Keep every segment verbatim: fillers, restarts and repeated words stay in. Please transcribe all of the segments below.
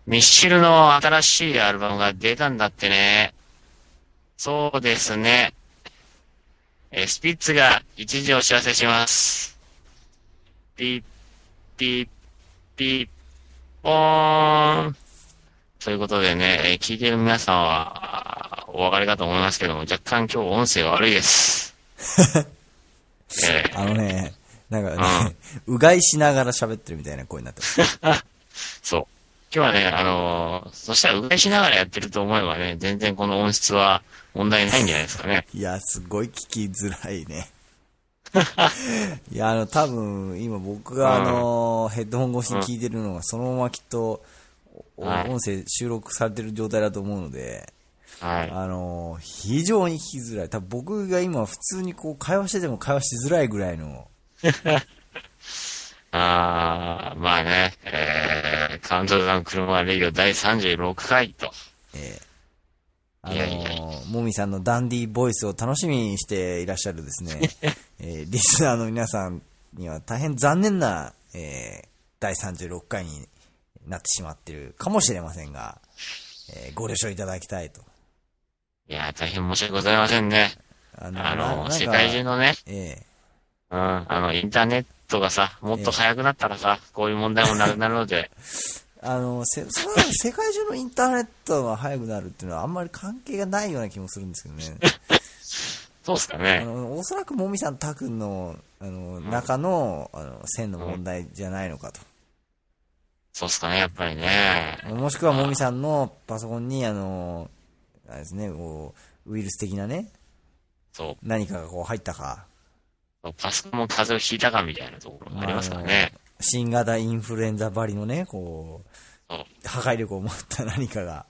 ミッシルの新しいアルバムが出たんだってね。そうですね。えースピッツが一時お知らせします。ピッ、ピッ、ピッ、ポーン。ということでね、えー聞いている皆さんは、お分かりかと思いますけども、若干今日音声が悪いです。 あのえね、なんかー、うん。 ね、うがいしながら喋ってるみたいな声になってます。 そう。今日はね、あのーそしたらうがいしながらやってると思えばね、全然この音質は問題ないんじゃないですかね。 いや、すごい聞きづらいね。いや、あの、多分、今僕があうん。 の、ヘッドホン越しうん。 に聞いてるのが、そのままきっと、おはい。 音声収録されてる状態だと思うので、 はい。 あの、非常に聞きづらい。多分僕が今普通にこう会話してても会話しづらいぐらいの、 あー、まあね、えー、カウントダウン車レイディオだいさんじゅうろっかいと。 あいやいやいや。 の、もみさんのダンディーボイスを楽しみにしていらっしゃるですね、えーリスナーの皆さんには大変残念な、えー、だいさんじゅうろっかいになってしまっているかもしれませんが、えーご了承いただきたいと。 いや、大変申し訳ございませんね。 あの、な、 あの、世界なんか、 中のね、 えうん、あの、インターネットがさ、もっー、えーと早くなったらさ、こういう問題もなくなるので、 あの、せ、それは世界中のインターネットが速くなるっていうのはあんまり関係がないような気もするんですけどね。 そうっすかね。 あの、おそらくもみさんたくんの、あの、 うん、 中の、あの、線のうん。 問題じゃないのかと。 そうっすかね、やっぱりね。 もしくはもみさんのパソコンに、あの、あれですね、こう、ウイルス的なね、 そう。 何かがこう入ったか、 パソコンも風邪をひいたかみたいなところがありまあ、あますからの、 ね。 新型インフルエンザばりのね、こそう。 う、破壊力を持った何かが、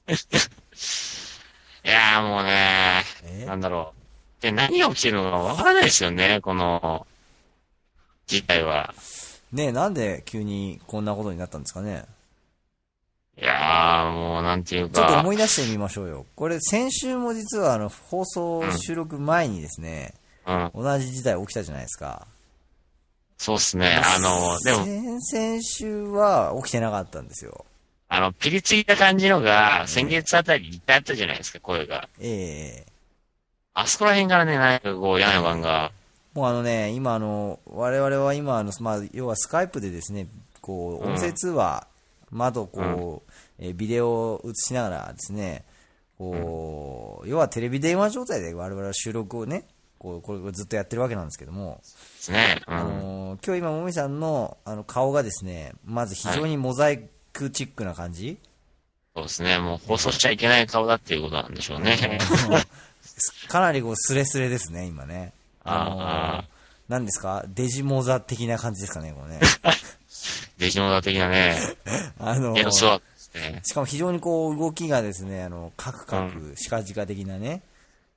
いやーもうね、 えなんだろう。で、何が起きてるのかわからないですよね、この事態は。 ねえ、なんで急にこんなことになったんですかね。 いやーもうなんていうちょっとか、 思い出してみましょうよ。これ、先週も実はあの、放送うん、 収録前にですね、 うん。 同じ事態起きたじゃないですか。 そうっすね。 で、 あの、でも、 先々週は起きてなかったんですよ。 あの、ピリついた感じのが、先え月あたりにいっぱいあったじゃないですか、声が。 えええあそこら辺からね、なんかこう、嫌な予感が、 もうあのね、今あの、我々は今あの、まあ、要はスカイプでですね、こう、音声うん、 通話、窓うん、 こう、えービデオを映しながらですね、 うん。 こう、要はテレビ電話状態で我々は収録をね、こう、これをずっとやってるわけなんですけども、 ですね。うあん。 のー今日今、もみさんのあの顔がですね、まず非はい。 常にモザイクチックな感じ、 そうですね。もう放送しえちゃいけない顔だっていうことなんでしょうーあのね。 ーかなりこうスレスレですね、今ね。あのー、 ああ、 何ですかデジモザ的な感じですかね、これね。 デジモンダ的なね、 あのー、 エロスワークですね。 しかも非常にこう動きがですね、あの、カクうん。 カク、シカジカ的なね、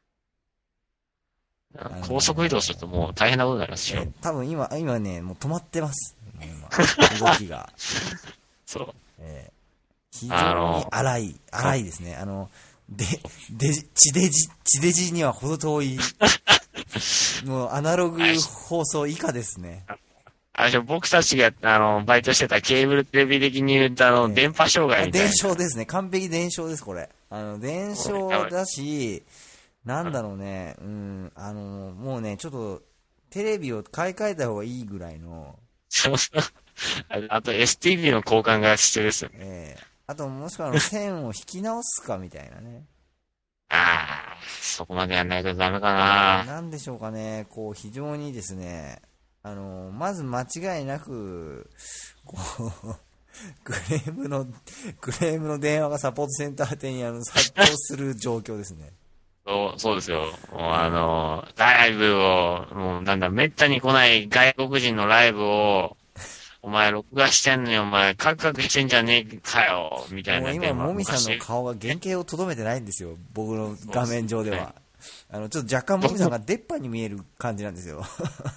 あ高速移動するとのもう大変なことになりまー、 すよ。 えー多分今、今ね、もう止まってます。もう今、動きが。 そう。 えー非常にあの、 荒い、 うん。 荒いですね。あの、で、で、地デジ、地デジには程遠い、もうアナロあれ、 グ放送以下ですね。 あれでしょ、僕たちが、あの、バイトしてたケーブルテレビ的に言うと、あの、電え波障ーあ、伝害みたいな。 承ですね。完璧伝承です、これ。あの、伝これやばい。 承だし、なんだうん。 ろうね、うん、あの、もうね、ちょっと、テレビを買い替えた方がいいぐらいの、 そうそう。ああと エスティービー の交換が必要ですよね。 えーあと、もしくはあの、線を引き直すかみたいなね。 ああ、そこまでやんないとダメかな。 なんでしょうかね、こう、非常にですね、あの、まず間違いなく、こう、クレームの、クレームの電話がサポートセンター宛てにあの殺到する状況ですね。 そう、そうですよ。もうあえの、ライブを、もうなんだ、めったに来ない外国人のライブを、お前録画してんのにお前カクカクしてんじゃねえかよ、みーもう今、 たいな電話、 もみさんの昔。 顔が原型をとどめてないんですよ。僕の画そうっすね。 面上では。あの、ちょっと若干もみさんが出っ歯に見える感じなんですよ。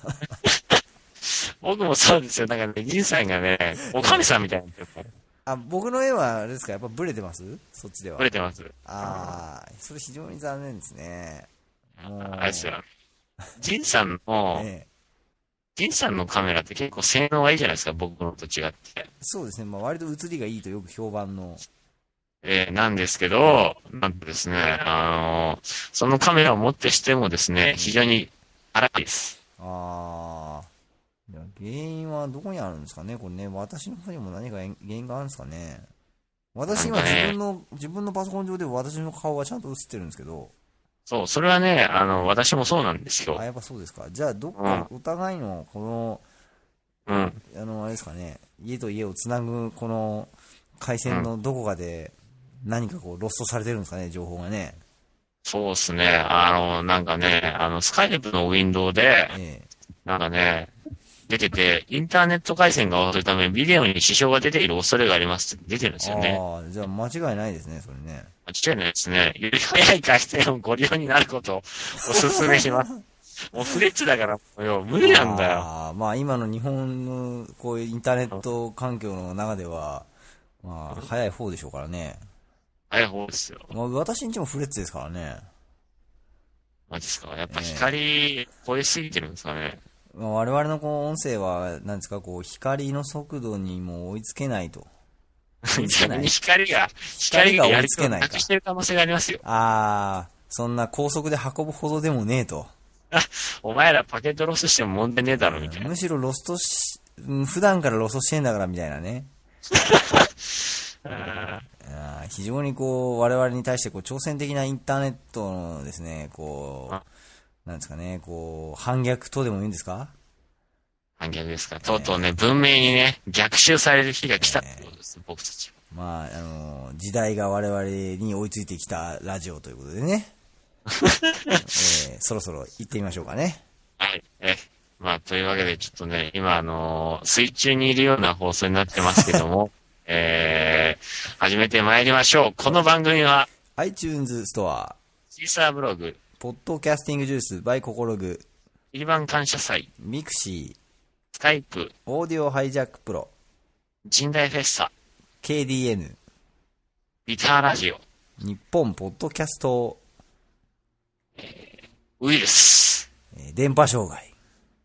僕もそうですよ。なんかね、じいさんがね、おかみええさんみたいになってる。 あ、僕の絵はあれですかやっぱブレてますそっちでは。 ブレてます。あああ、それ非常に残念ですね。 あ、あれですもよ。じいさんう、 の、 ええ金さんのカメラって結構性能がいいじゃないですか、僕のと違って。 そうですね。まあ割と映りがいいとよく評判の。 えーなんですけど、なんとですね、あのーそのカメラを持ってしてもですね、非常に荒いです。 ああ。いや原因はどこにあるんですかねこれね。私の方にも何か原因があるんですかね。私なん今かね、 自分の、自分のパソコン上で私の顔がちゃんと映ってるんですけど。 そう、それはね、あの、 え私もそうなんですあ、 よ。 やっぱそうですか。じゃあどっうん、 かお互いのこの、 うん、 あの、あれですかね。家と家をつなぐこの回うん。 線のどこかで何かこうロストされてるんですかね情報がね。 そうですね。あの、なんかね、あの、スカイプのウィンドウで、 ええ。 なんかね、出てて、インターネット回線が悪いため、ビデオに支障が出ている恐れがありますって出てるんですよね。 ああ、じゃあ間違いないですね、それね。 間違いないですね。より早い回線をご利用になることをお勧めします。もうフレッチだから、もうよ、無理なんだよ。 ああ、まあ今の日本のこういうインターネット環境の中では、まあ早い方でしょうからね。 早い方ですよ。 まあ私んちもフレッツですからね。 マジですか。やっぱええ。 光、超えすぎてるんですかね。 まあ、我々のこう音声は、なんですか、こう光の速度にも追いつけないと。追いつけ逆にない光が、 光が追い光がやる気をつけないか。 なくしてる可能性がありますよ。 ああ、そんな高速で運ぶほどでもねえと。 お前らパケットロスしても問題ねえだろ、みたいな。 むしろロストし、うん普段からロストしてんだからみたいなね。 ああー非常にこう、我々に対してこう、挑戦的なインターネットのですね、こあ、 う、なんですかね、こう、反逆とでも言うんですか？ 反逆ですか。とうとうね、文明にね、逆襲される日が来たってことです、僕たちは。 まあ、あの、時代が我々に追いついてきたラジオということでね、えー、そろそろ行ってみましょうかね。 はい。え、まあ、というわけで、ちょっとね、今、あのー水中にいるような放送になってますけども、えー、始めてまいりましょう。この番組は、 iTunes ストア、 シーサーブログ、 ポッドキャスティングジュース、バイココログ、 一番感謝祭、 ミクシー、 スカイプ、 オーディオハイジャックプロ、 神代フェッサ、 ケーディーエヌ、 ビターラジオ、 日本ポッドキャスト、 ウイルス、 えー電波障害、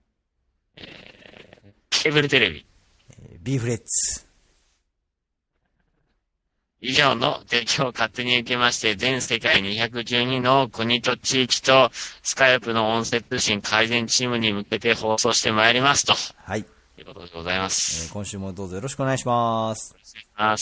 ケーブルテレビ、 えー B フレッツ、 以上の提供を勝手に受けまして、全世界にひゃくじゅうにの国と地域と、スカイプの音声通信改善チームに向けて放送してまいりますと。 はい、 ということでございまえーす。 今週もどうぞよろしくお願いします。 失礼します。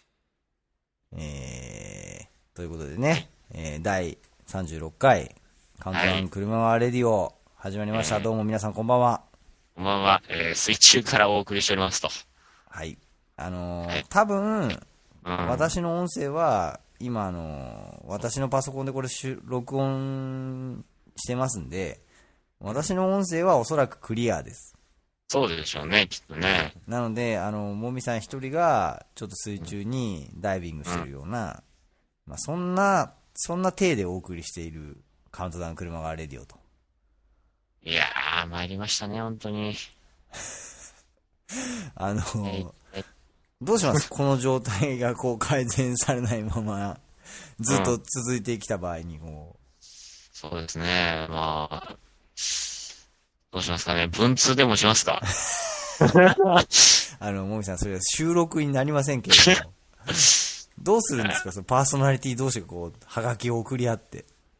えー、ということでね、えー、だいさんじゅうろっかい、カウントダウンはい。 車はレディオ、始まりました。 えーどうも皆さんこんばんは。 こんばんは。えー、水中からお送りしておりますと。 はい。あのー、 はい。 多分、 うん。 私の音声は、今あのー、私のパソコンでこれ収録音してますんで、私の音声はおそらくクリアです。 そうでしょうね、きっとね。 なので、あの、もみさん一人が、ちょっと水中にダイビングしてうん。 るような、まあ、そんな、そんな体でお送りしているカウントダウン車がレディオと。 いやー、参りましたね、本当に。 あのえーー、 えどうしますこの状態がこう改善されないまま、ずっとうん。 続いてきた場合に、こそうですね。まあ、どうしますかね。文通でもしますか？ う、あの、もみさん、それは収録になりませんけれども、どうするんですかそのパーソナリティ同士がこう、はがきを送り合って。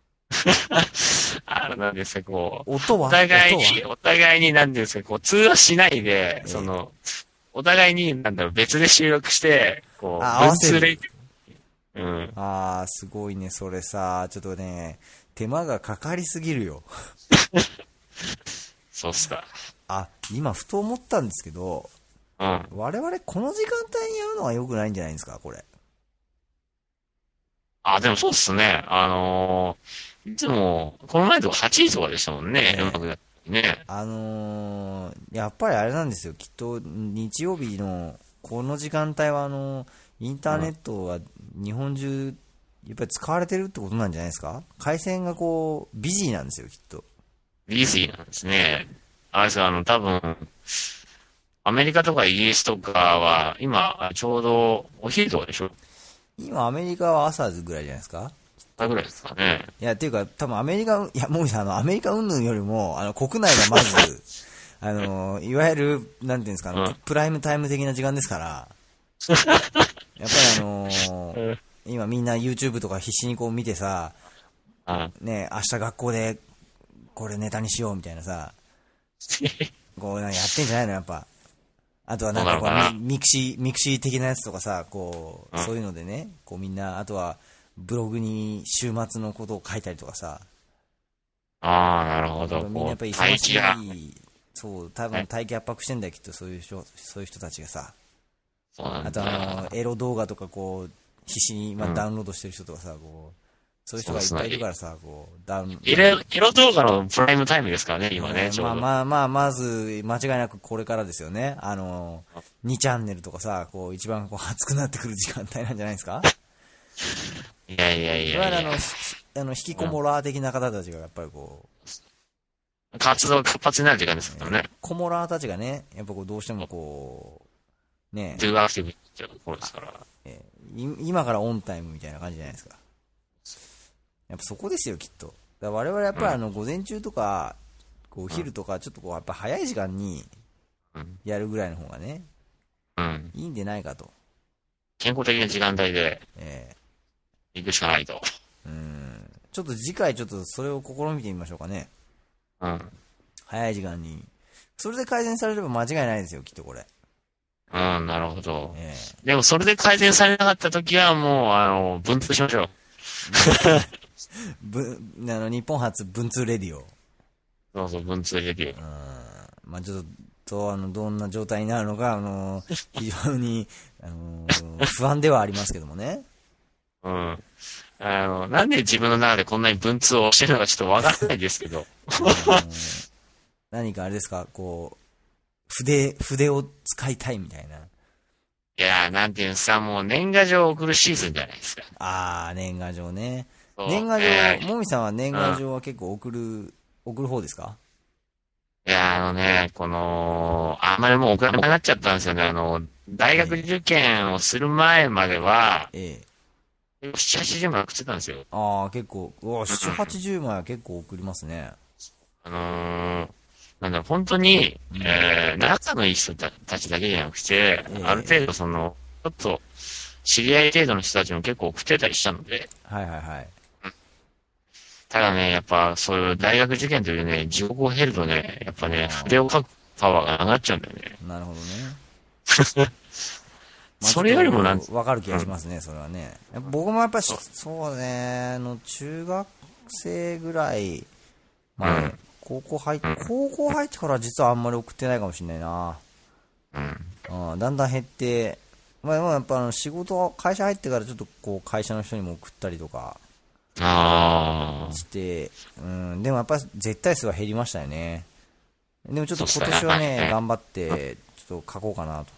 あの、なんですか、こう、お音は音は互いに、お互いに、なんですか、こう、通話しないで、 ええその、お互いに、なんだろう、別で収録して、こう、 あ、合わ文せる。 通で、うん。 あー、すごいね、それさ、ちょっとね、手間がかかりすぎるよ。 そうっすか。 あ、今、ふと思ったんですけど、 うん。 我々この時間帯にやるのは良くないんじゃないですか、これ。 あ、でもそうっすね。あのー、いつも、この前とかはちじとかでしたもんね。うまええくやってね。 あのー、やっぱりあれなんですよ、きっと日曜日のこの時間帯は、あのーインターネットは日本中、やっぱり使われてるってことなんじゃないですか？回線がこう、ビジーなんですよ、きっと。 ビーズィーなんですね。あれですあの、多分、アメリカとかイギリスとかは、今、ちょうどお昼とかでしょ？ 今、アメリカは朝ぐらいじゃないですか？ あぐらいですかね。 いや、っていうか、多分アメリカ、いや、もうさん、あの、アメリカ云々よりも、あの、国内がまず、 あの、いわゆる、なんていうんですか、あのうんプライムタイム的な時間ですから、やっぱりあのーうん今みんな YouTube とか必死にこう見てさ、 あね、明日学校でこれネタにしようみたいなさ、こうなんかやってんじゃないのやっぱ。あとはなんかこそうなのかなうミミクシー、ミクシー的なやつとかさ、こう、 うんそういうのでね、こうみんな、あとはブログに週末のことを書いたりとかさ、 ああ、なるほど。 みんなやっぱりこう、大忙し気が、 い、そう、多分待機圧迫してんだよ、きっとそういう人、そういう人たちがさ。 そうなんあとあだ。 の、エロ動画とかこう、必死に今うんダウンロードしてる人とかさ、こう、そういう人がいっぱいいるからさ、こう、ダウン、 エロ、エロ動画のプライムタイムですからね、今ね、ちょうど。 まあまあまあ、まず、間違いなくこれからですよね。あの、にチャンネルとかさ、こう、一番こう熱くなってくる時間帯なんじゃないですか。 いやいやいいわゆるあの、 やいや。 ひあの引きこもらー的な方たちがやっぱりこう、 活動が活発になる時間ですからね。 こもらーたちがね、やっぱこう、どうしてもこう、ね、 ドゥアクティブっていうところですから。 えーい今からオンタイムみたいな感じじゃないですか。やっぱそこですよ、きっと。だから我々やっぱりあの、午前中とか、こうお昼とか、ちょっとこう、やっぱ早い時間にうん。 やるぐらいの方がね、 うん。 いいんでないかと。 健康的な時間帯でえ行くしかないと。 ー、うん。ちょっと次回ちょっとそれを試みてみましょうかね。 うん。 早い時間に。それで改善されれば間違いないですよ、きっとこれ。 うん、なるほど。 えでもそれで改善されなかった時はもう、あの、分通しましょう。 ー、ぶあの日本初文通レディオ。 そうそう、分通レビュー。 うん。まあちょっと、あの、どんな状態になるのか、あの、非常に、あの、不安ではありますけどもね。 うん。あの、なんで自分の中でこんなに文通をしてるのかちょっとわからないですけど。 あの何かあれですか、こう、筆、筆を使いたいみたいな。 いやー、なんていうんですか、もう年賀状を送るシーズンじゃないですか。 あー、年賀状ね。 そう年賀状、 えーもみさんは年賀状は結構送る、送る方ですか？ いやー、あのね、この、あんまりもう送らなくなっちゃったんですよね。あの、大学受験をする前までは、 ええ。 なな、はちじゅうまい送ってたんですよ。 ああ、結構、うわ、なな、はちじゅうまいは結構送りますね。 あのー、なんだろう、本当に、 うんえー、仲のいい人たちだけじゃなくて、 ええある程度その、ちょっと、知り合い程度の人たちも結構送ってたりしたので、 はいはいはい。 ただね、やっぱそういう大学受験というね、地獄を経るとね、やっぱね、 あー筆を書くパワーが上がっちゃうんだよね。 なるほどね。 それよりもなんちょっとわかる気がしますね、それはね。やっぱ僕もやっぱし、そうね、あの、中学生ぐらいまで、 うん高校入っ、 うん高校入ってから実はあんまり送ってないかもしれないな。 うん。 うん、だんだん減って、まあ、でもやっぱあの仕事、会社入ってからちょっとこう会社の人にも送ったりとかああ。 して、うん、でもやっぱ絶対数は減りましたよね。でもちょっと今年はね、 そうっすね頑張って、ちょっと書こうかなと。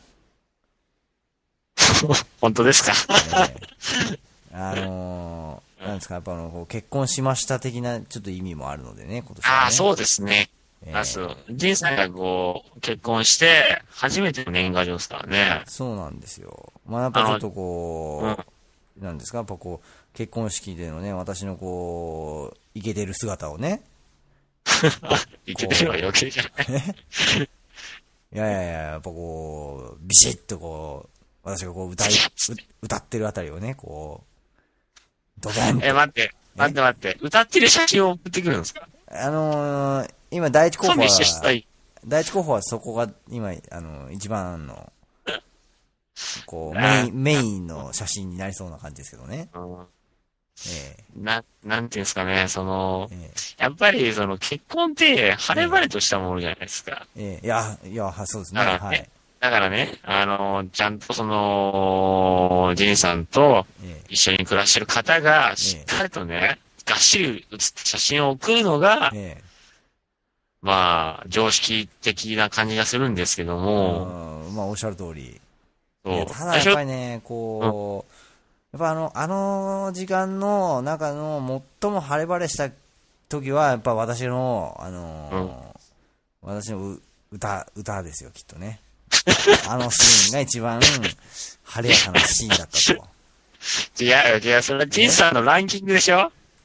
本当ですか？ えーあのー、なんですか、やっぱあの、こう結婚しました的なちょっと意味もあるのでね、今年は、ね。 ああ、そうですね。 えーあ、そう。ジンさんがこう、結婚して、初めての年賀状ですからね。 そうなんですよ。まあやっぱちょっとこう、なんですか、やっぱこう、結婚式でのね、私のこう、イケてる姿をね、 いけてるのは余計じゃない。 いやいやいや、やっぱこう、ビシッとこう、私がこう歌い、う歌ってるあたりをね、こう、ドドンと。 え、待って、待って待って。歌ってる写真を送ってくるんですか？ あのー、今第一候補はコンビ、したい。 第一候補はそこが今、あの、一番の、こう、 あメイン、メインの写真になりそうな感じですけどね。 うんえな、なんていうんですかね、そのえ、えやっぱりその結婚って晴れ晴れとしたものじゃないですか。 えええいや、いや、はそうですね。 だからねはい。 だからね、あの、ちゃんとその、ジンさんとえ一緒に暮らしてる方が、しっかりとね、がっしり写った写真を送るのがえ、、えまあ、常識的な感じがするんですけどえも、 うんまあ、おっしゃる通り。いそうやただやっぱりね、こう、やっぱあの、あの時間の中の最も晴れ晴れした時は、やっぱ私の、あのー私のう歌、歌ですよ、きっとね。あのシーンが一番晴れやかなシーンだったと。 違うよ、違う、それはジンさんのランキングでしょ？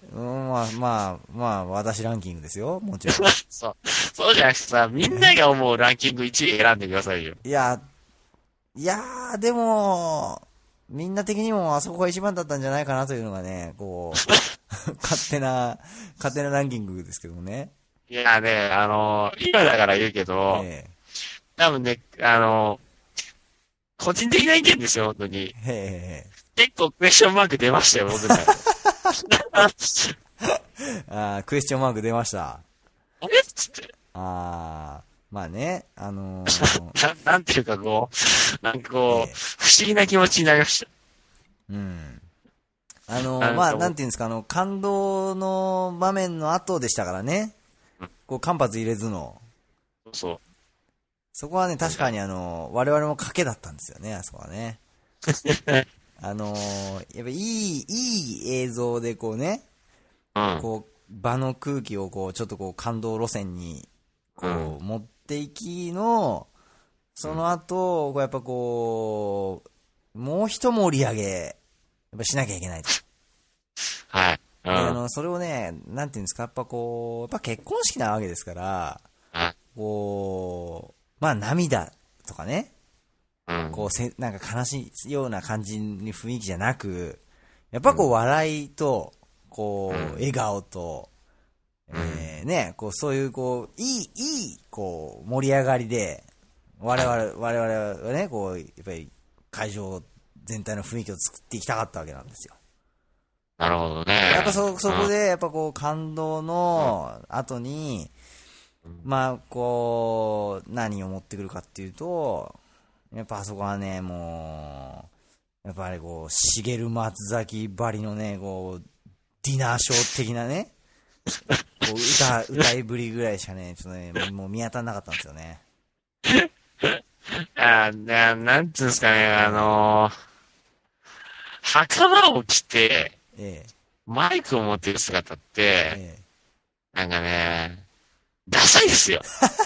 うん、まあまあ、まあ、私ランキングですよ、もちろん。 そう。そうじゃなくてさ、みんなが思うランキングいちい選んでくださいよ。 いや、いやー、でも、みんな的にもあそこが一番だったんじゃないかなというのがね、こう、勝手な、勝手なランキングですけどもね。 いやね、あのー今だから言うけど、 え多分ね、あのー個人的な意見ですよ、本当に。 え、へえへえ。 結構クエスチョンマーク出ましたよ、僕ね。 あー、クエスチョンマーク出ました。 あれっつって。 あー、まあね、あのー、 な、なんていうかこう、なんかこう、 ええ、 不思議な気持ちになりました。 うん。あのー、まあ、 なんかもう、 なんていうんですか、あの、感動の場面の後でしたからね。こう、間髪入れずの。 そう。 そこはね、確かにあの、我々も賭けだったんですよね、あそこはね。あのー、やっぱいい、いい映像でこうね、 うん。 こう、場の空気をこう、ちょっとこう、感動路線に、こうんう、持っていきの、その後、こうやっぱこう、もう一盛り上げ、やっぱしなきゃいけないと。 はい。うで、あん。 の、それをね、なんていうんですか、やっぱこう、やっぱ結婚式なわけですから、 あ、 こう、まあ涙とかね、 うん。 こうせ、なんか悲しいような感じに雰囲気じゃなく、やっぱこう笑いと、こう、 うん笑顔と、えー、ね、こうそういうこう、いい、いい、こう、盛り上がりで、我々、我々はね、こう、やっぱり会場全体の雰囲気を作っていきたかったわけなんですよ。 なるほどね。 やっぱそ、そこうん。 で、やっぱこう、感動の後に、まあ、こう、何を持ってくるかっていうと、やっぱあそこはね、もう、やっぱりこう、茂松崎ばりのね、こう、ディナーショー的なね、こう、歌、歌いぶりぐらいしかね、ちょっとね、もう見当たらなかったんですよね。 あ、な、なんつうんですかね、あえのー、袴を着て、 え、えマイクを持ってる姿っえ、 て、 ええ。 なんかね、ダサいですよ。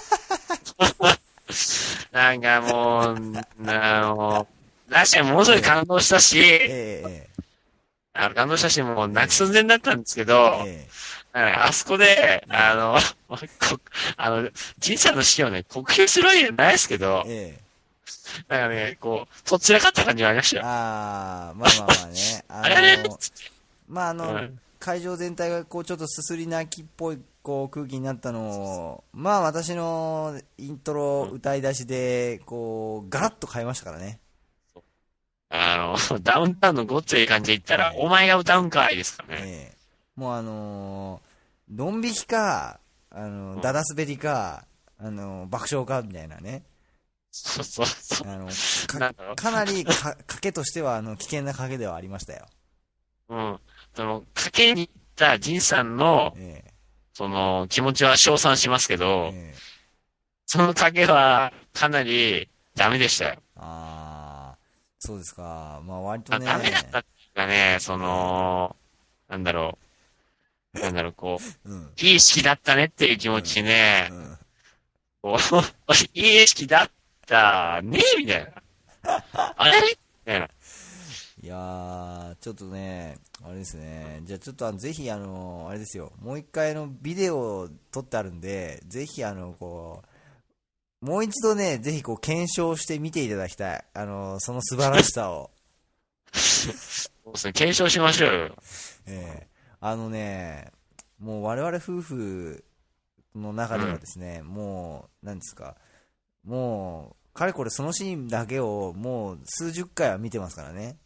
なんかもう、あの、確かにものすごい感動したし、 ええ、 あの感動したし、もうええ、 泣き寸前だったんですけど、 ええ、 あそこで、 ええ、 あの、こあの、じさんの死をね、酷評するわけじゃないですけど、 ええ。 なんかね、こう、そっちらかった感じがありましたよ。 ああ、まあまあまあね。ああれあれの、まああの、 うん。 会場全体がこうちょっとすすり泣きっぽいこう空気になったのを、まあ私のイントロうん歌い出しで、こう、ガラッと変えましたからね。 あの、ダウンタウンのごっついい感じで言ったら、 えお前が歌うんかいですかえ、 ね。 ええ。もうあのー、ドン引きか、あの、 うん。 ダダ滑りか、あの、爆笑かみたいなね。 そうそうそあの、 う。 か、 なんだろかなりか、賭けとしては、あの、危険な賭けではありましたよ。 う。うん。その、かけに行った仁さんの、 ええ、 その、気持ちは称賛しますけど、 ええ。 その賭けは、かなり、ダメでしたよ。 ああ、そうですか。まあ割とあ、ダメだったね、 っていうかね、そえの、なんだろう。なんだろう、こえ、うん、 う、いい式だったねっていう気持うん、 ちね、 うん。 こう、いい式だったね、みたいな。あれみたいな。 いやー、ちょっとね、あれですね。じゃあちょっとあの、ぜひあの、あれですよ。もう一回のビデオを撮ってあるんで、ぜひあの、こう、もう一度ね、ぜひこう、検証して見ていただきたい。あの、その素晴らしさを。 そうですね、検証しましょうよ。 ええ、あのね、もう我々夫婦の中ではうん。 ですね、もう、なんですか、もう、かれこれそのシーンだけをもう数十回は見てますからね。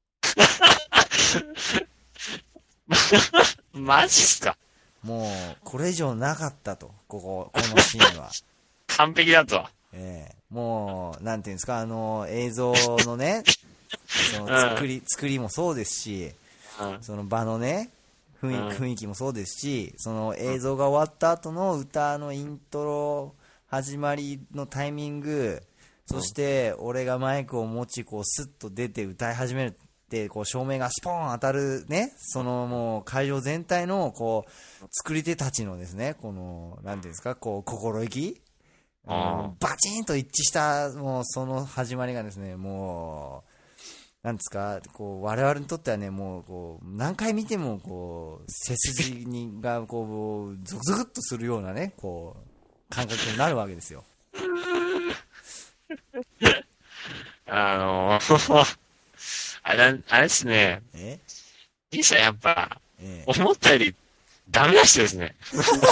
マジっすか？ もう、これ以上なかったと、ここ、このシーンは。 完璧だと。 ええ、もう、なんていうんですか、あの、映像のね、そのうん。 作り、作りもそうですし、 うん。 その場のね、雰囲気、 うん。 雰囲気もそうですし、その映像が終わった後の歌のイントロ、始まりのタイミング、そして俺がマイクを持ち、こうスッと出て歌い始めるって、こう照明がスポーン当たるね、そのもう会場全体のこう、作り手たちのですね、この、なんていうんですか、こう心意気、あの、 あバチンと一致した、もうその始まりがですね、もなんですか、こう、我々にとってはね、もう、こう、何回見ても、こう、背筋にが、こう、ゾクゾクっとするようなね、こう、感覚になるわけですよ。 あの、あれ、あれですね。 え実際やっぱ、 ええ、 思ったよりダメな人ですね。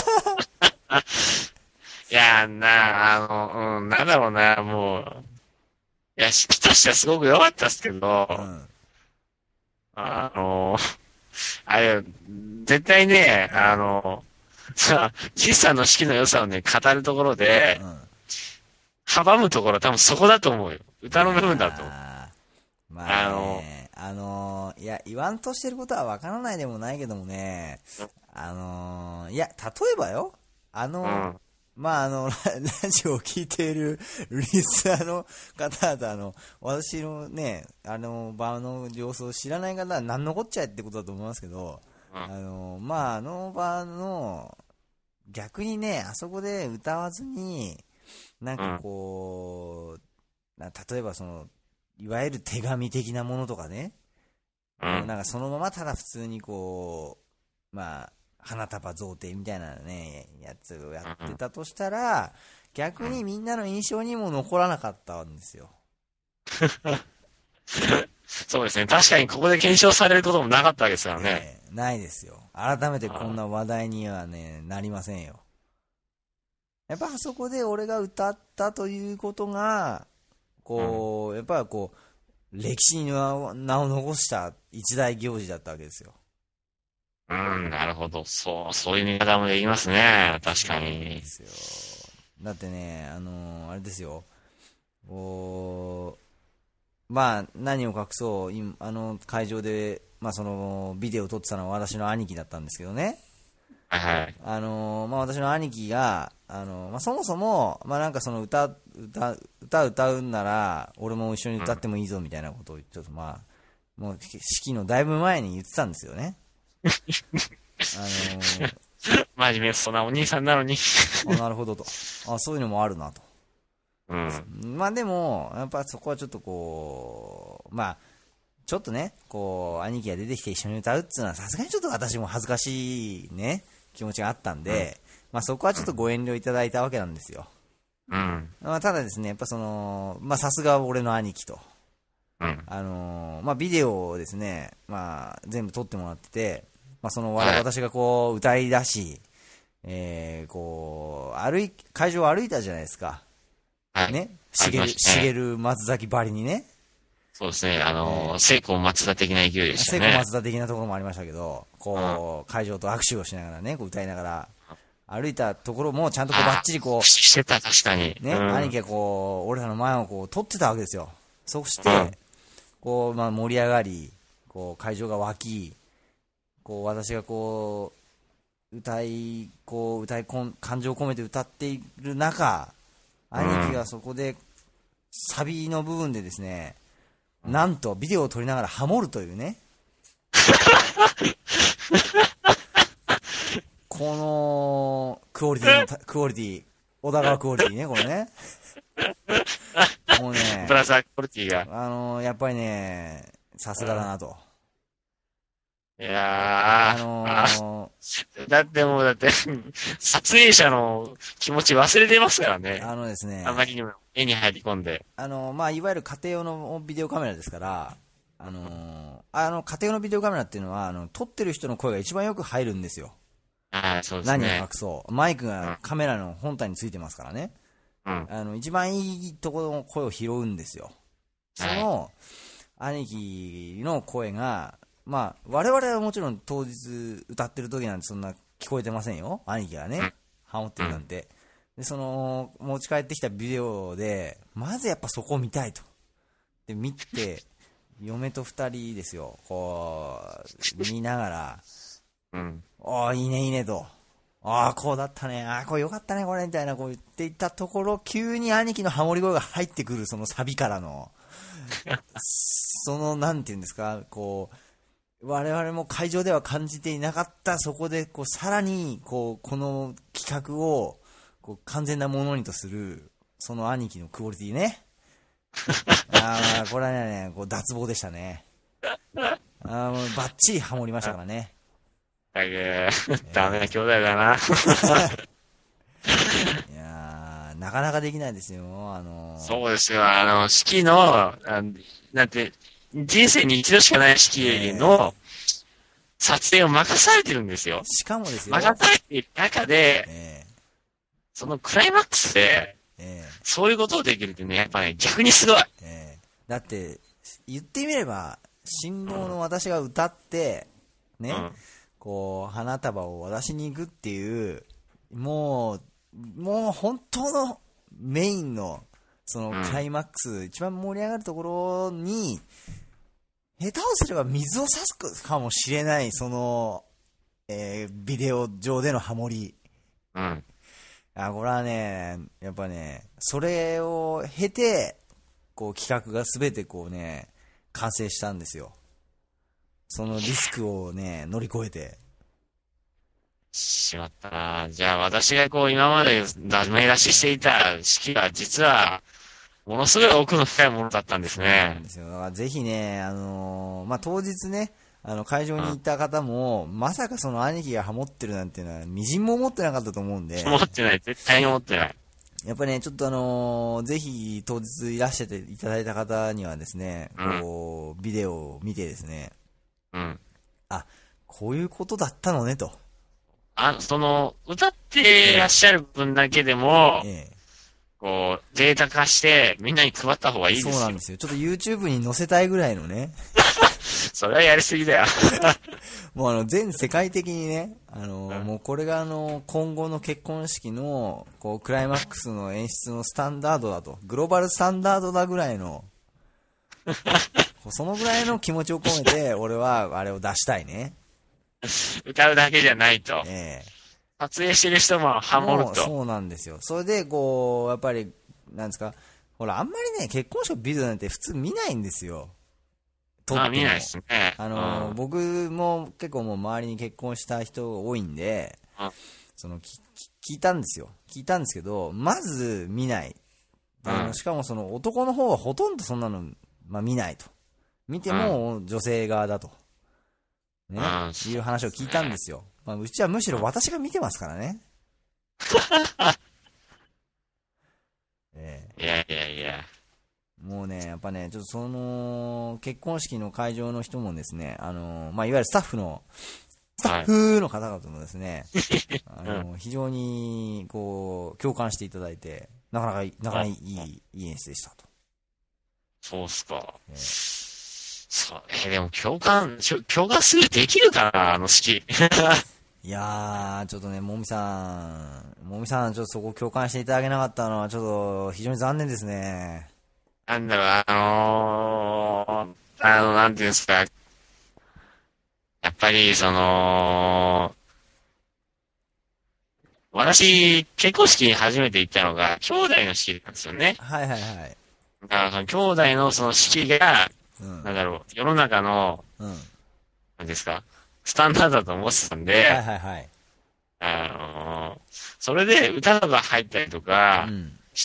いやーな、あの、うん、なんだろうな、もう、いや、式としてはすごく良かったですけど、 うん、 あの、あれ、絶対ね、あの、さ、岸さんの式の良さをね、語るところで、 うん。 阻むところは多分そこだと思うよ。歌の部分だと思う。 あーまああの、 ね、あのー、いや、言わんとしてることはわからないでもないけどもね、あのー、いや、例えばよ、あの、 うん、 まあ、あの、ララジオを聞いているリスナーの方々、あの、私のね、あの、場の様子を知らない方は何のこっちゃいってことだと思いますけど、 うん、 あの、まあ、あの場の、逆にね、あそこで歌わずに、なんかうん、 こう、な例えばその、いわゆる手紙的なものとかね、こうなんうん、 かそのままただ普通にこう、まあ、花束贈呈みたいなね、やつをやってたとしたら、逆にみんなの印象にも残らなかったんですよ。 そうですね。確かにここで検証されることもなかったわけですからね。 ええないですよ。改めてこんあな話題にはね、なりませんよ。やっぱあそこで俺が歌ったということが、 うん、 こう、やっぱりこう、歴史に名を名を残した一大行事だったわけですよ。 うん、なるほど。そう、そういう見方もできますね。確かに。 ですよ。だってね、あのーあれですよ。おまあ、何を隠そう、今あの会場で、まあ、そのビデオを撮ってたのは私の兄貴だったんですけどね。 はいはい。 あのーまあ、私の兄貴が、あのーまあ、そもそも、まあ、なんかその歌、歌、歌歌うんなら、俺も一緒に歌ってもいいぞみたいなことを、ちょっとまあ、もう式のだいぶ前に言ってたんですよね。あのー真面目そうなお兄さんなのに。 あ、なるほどと。あ、そういうのもあるなと。 うん。 まあでも、やっぱそこはちょっとこう、まあ、ちょっとね、こう、兄貴が出てきて一緒に歌うっていうのは、さすがにちょっと私も恥ずかしいね、気持ちがあったんで、まあそこはちょっとご遠慮いただいたわけなんですよ。 うん。 まあただですね、やっぱその、まあさすが俺の兄貴と、 うん。 あのーまあビデオをですね、まあ全部撮ってもらってて、まあその、わはい。 私がこう、歌い出し、えー、こう、歩い、会場を歩いたじゃないですか。 はい。 ね、 ありましげる、 したね。 しげる松崎ばりにね、 そうですね。あのー、 えー聖光松田的な勢いでしたね。 聖子松田的なところもありましたけど、 うん。あこう、会場と握手をしながらね、こう歌いながら、歩いたところもちゃんとこうバッあ、 チリこしてた、確かに。 う、ね、 うん。 兄貴がこう、俺らの前をこう、撮ってたわけですよ。そしうん。 て、こう、まあ盛り上がり、こう、会場が沸き、こう、私がこう、歌い、こう、歌いこん、感情を込めて歌っている中、兄貴がそこで、サビの部分でですね、なんとビデオを撮りながらハモるというね、この、クオリティのた、クオリティ、小田川クオリティね、これね。もうねブ、ラザークオリティが。 あのー、やっぱりね、さすがだなと。 いやあー、あ、 のだってもう、だって、撮影者の気持ち忘れてますからー、 ね。 あのですね、 あまりにも絵に入り込んで。 あのー、まあ、いわゆる家庭用のビデオカメラですから、あのー、あの、家庭用のビデオカメラっていうのは、あの、撮ってる人の声が一番よく入るんですよ。 はい、そうです何を隠ね。 そう。マイクうん、 がカメラの本体についてますからね。 うん。 あの、一番いいところの声を拾うんですよ。そはい。 の、兄貴の声が、まあ、我々はもちろん当日歌ってる時なんてそんな聞こえてませんよ。兄貴がね、 うん。 ハモってるなんて。で、その、持ち帰ってきたビデオで、まずやっぱそこを見たいと。で、見て、嫁と二人ですよ。こう、見ながら、 うん。 ああ、いいね、いいねと。ああ、こうだったね。ああ、これよかったね、これ、みたいな、こう言っていたところ、急に兄貴のハモリ声が入ってくる、そのサビからの、その、なんていうんですか、こう、我々も会場では感じていなかった、そこで、こう、さらに、こう、この企画を、こう、完全なものにとする、その兄貴のクオリティね。ああ、 これはね、こう脱帽でしたね。あもうバッチリハモりましたからね。 えー、ダメな兄弟だな。 いやー、なかなかできないですよ、あのー、 そうですよ、あの、式の、あなんて、人生に一度しかない式の撮影を任されてるんですよ。 しかもですよ。 任されている中で、 えー、 そのクライマックスで、えー、そういうことをできるってね、やっぱね、逆にすごい。 えー、だって、言ってみれば、新郎の私が歌って、ね、うん、こう、花束を渡しに行くっていう、もう、もう本当のメインの、そのクライマックス、うん、一番盛り上がるところに、下手をすれば水を差すかもしれない、その、えー、ビデオ上でのハモリ。 うん。 あ、これはね、やっぱね、それを経て、こう企画がすべてこうね、完成したんですよ。そのリスクをね、乗り越えて。 しまったな。じゃあ私がこう今までダメ出ししていた式が実は、ものすごい奥の深いものだったんですね。そうなんですよ。だからぜひね、あのー、まあ、当日ね、あの、会場に行った方も、うん、まさかその兄貴がハモってるなんていうのは、みじんも思ってなかったと思うんで。 思ってない。絶対に思ってない。 やっぱね、ちょっとあのー、ぜひ当日いらっしゃっていただいた方にはですね、うん、こう、ビデオを見てですね、 うん。 あ、こういうことだったのね、と。 あ、その、歌ってらっしゃる分だけでも、ええ、こう、データ化してみんなに配った方がいいですよ。 そうなんですよ。ちょっと YouTube に載せたいぐらいのね。 それはやりすぎだよ。 もうあの、全世界的にね、あの、うん、もうこれがあの、今後の結婚式の、こう、クライマックスの演出のスタンダードだと。グローバルスタンダードだぐらいの、そのぐらいの気持ちを込めて、俺はあれを出したいね。 歌うだけじゃないと。 ええ。 撮影してる人もハモると。 そうなんですよ。それで、こう、やっぱり、なんですか、ほら、あんまりね、結婚式ビデオなんて普通見ないんですよ。 ああ、見ないですね。 あの、うん、僕も結構もう周りに結婚した人多いんで、うん、その、聞いたんですよ。聞いたんですけど、まず見ない。あの、うん、しかもその男の方はほとんどそんなの、まあ見ないと。見ても女性側だと。ね、うん、いう話を聞いたんですよ。まあ、うちはむしろ私が見てますからね。 ええ、いやいやいや。 もうね、やっぱね、ちょっとその、結婚式の会場の人もですね、あの、まあ、いわゆるスタッフの、スタッフの方々もですね、はい、あの、非常に、こう、共感していただいて、なかなか、なかなかいい、いい演出でしたと。 そうっすか。えーそう、えー、でも共感、共感すぐできるかな、あの式。 いやー、ちょっとね、もみさん、もみさん、ちょっとそこ共感していただけなかったのは、ちょっと非常に残念ですね。 なんだろう、あのー、あの、なんていうんですか。やっぱり、その、私、結婚式に初めて行ったのが、兄弟の式なんですよね。 はいはいはい。 だからその兄弟のその式が、うん、なんだろう、世の中の、うん、なんですか、スタンダードだと思ってたんで、 はいはいはい。 あのー、それで歌とか入ったりとかして、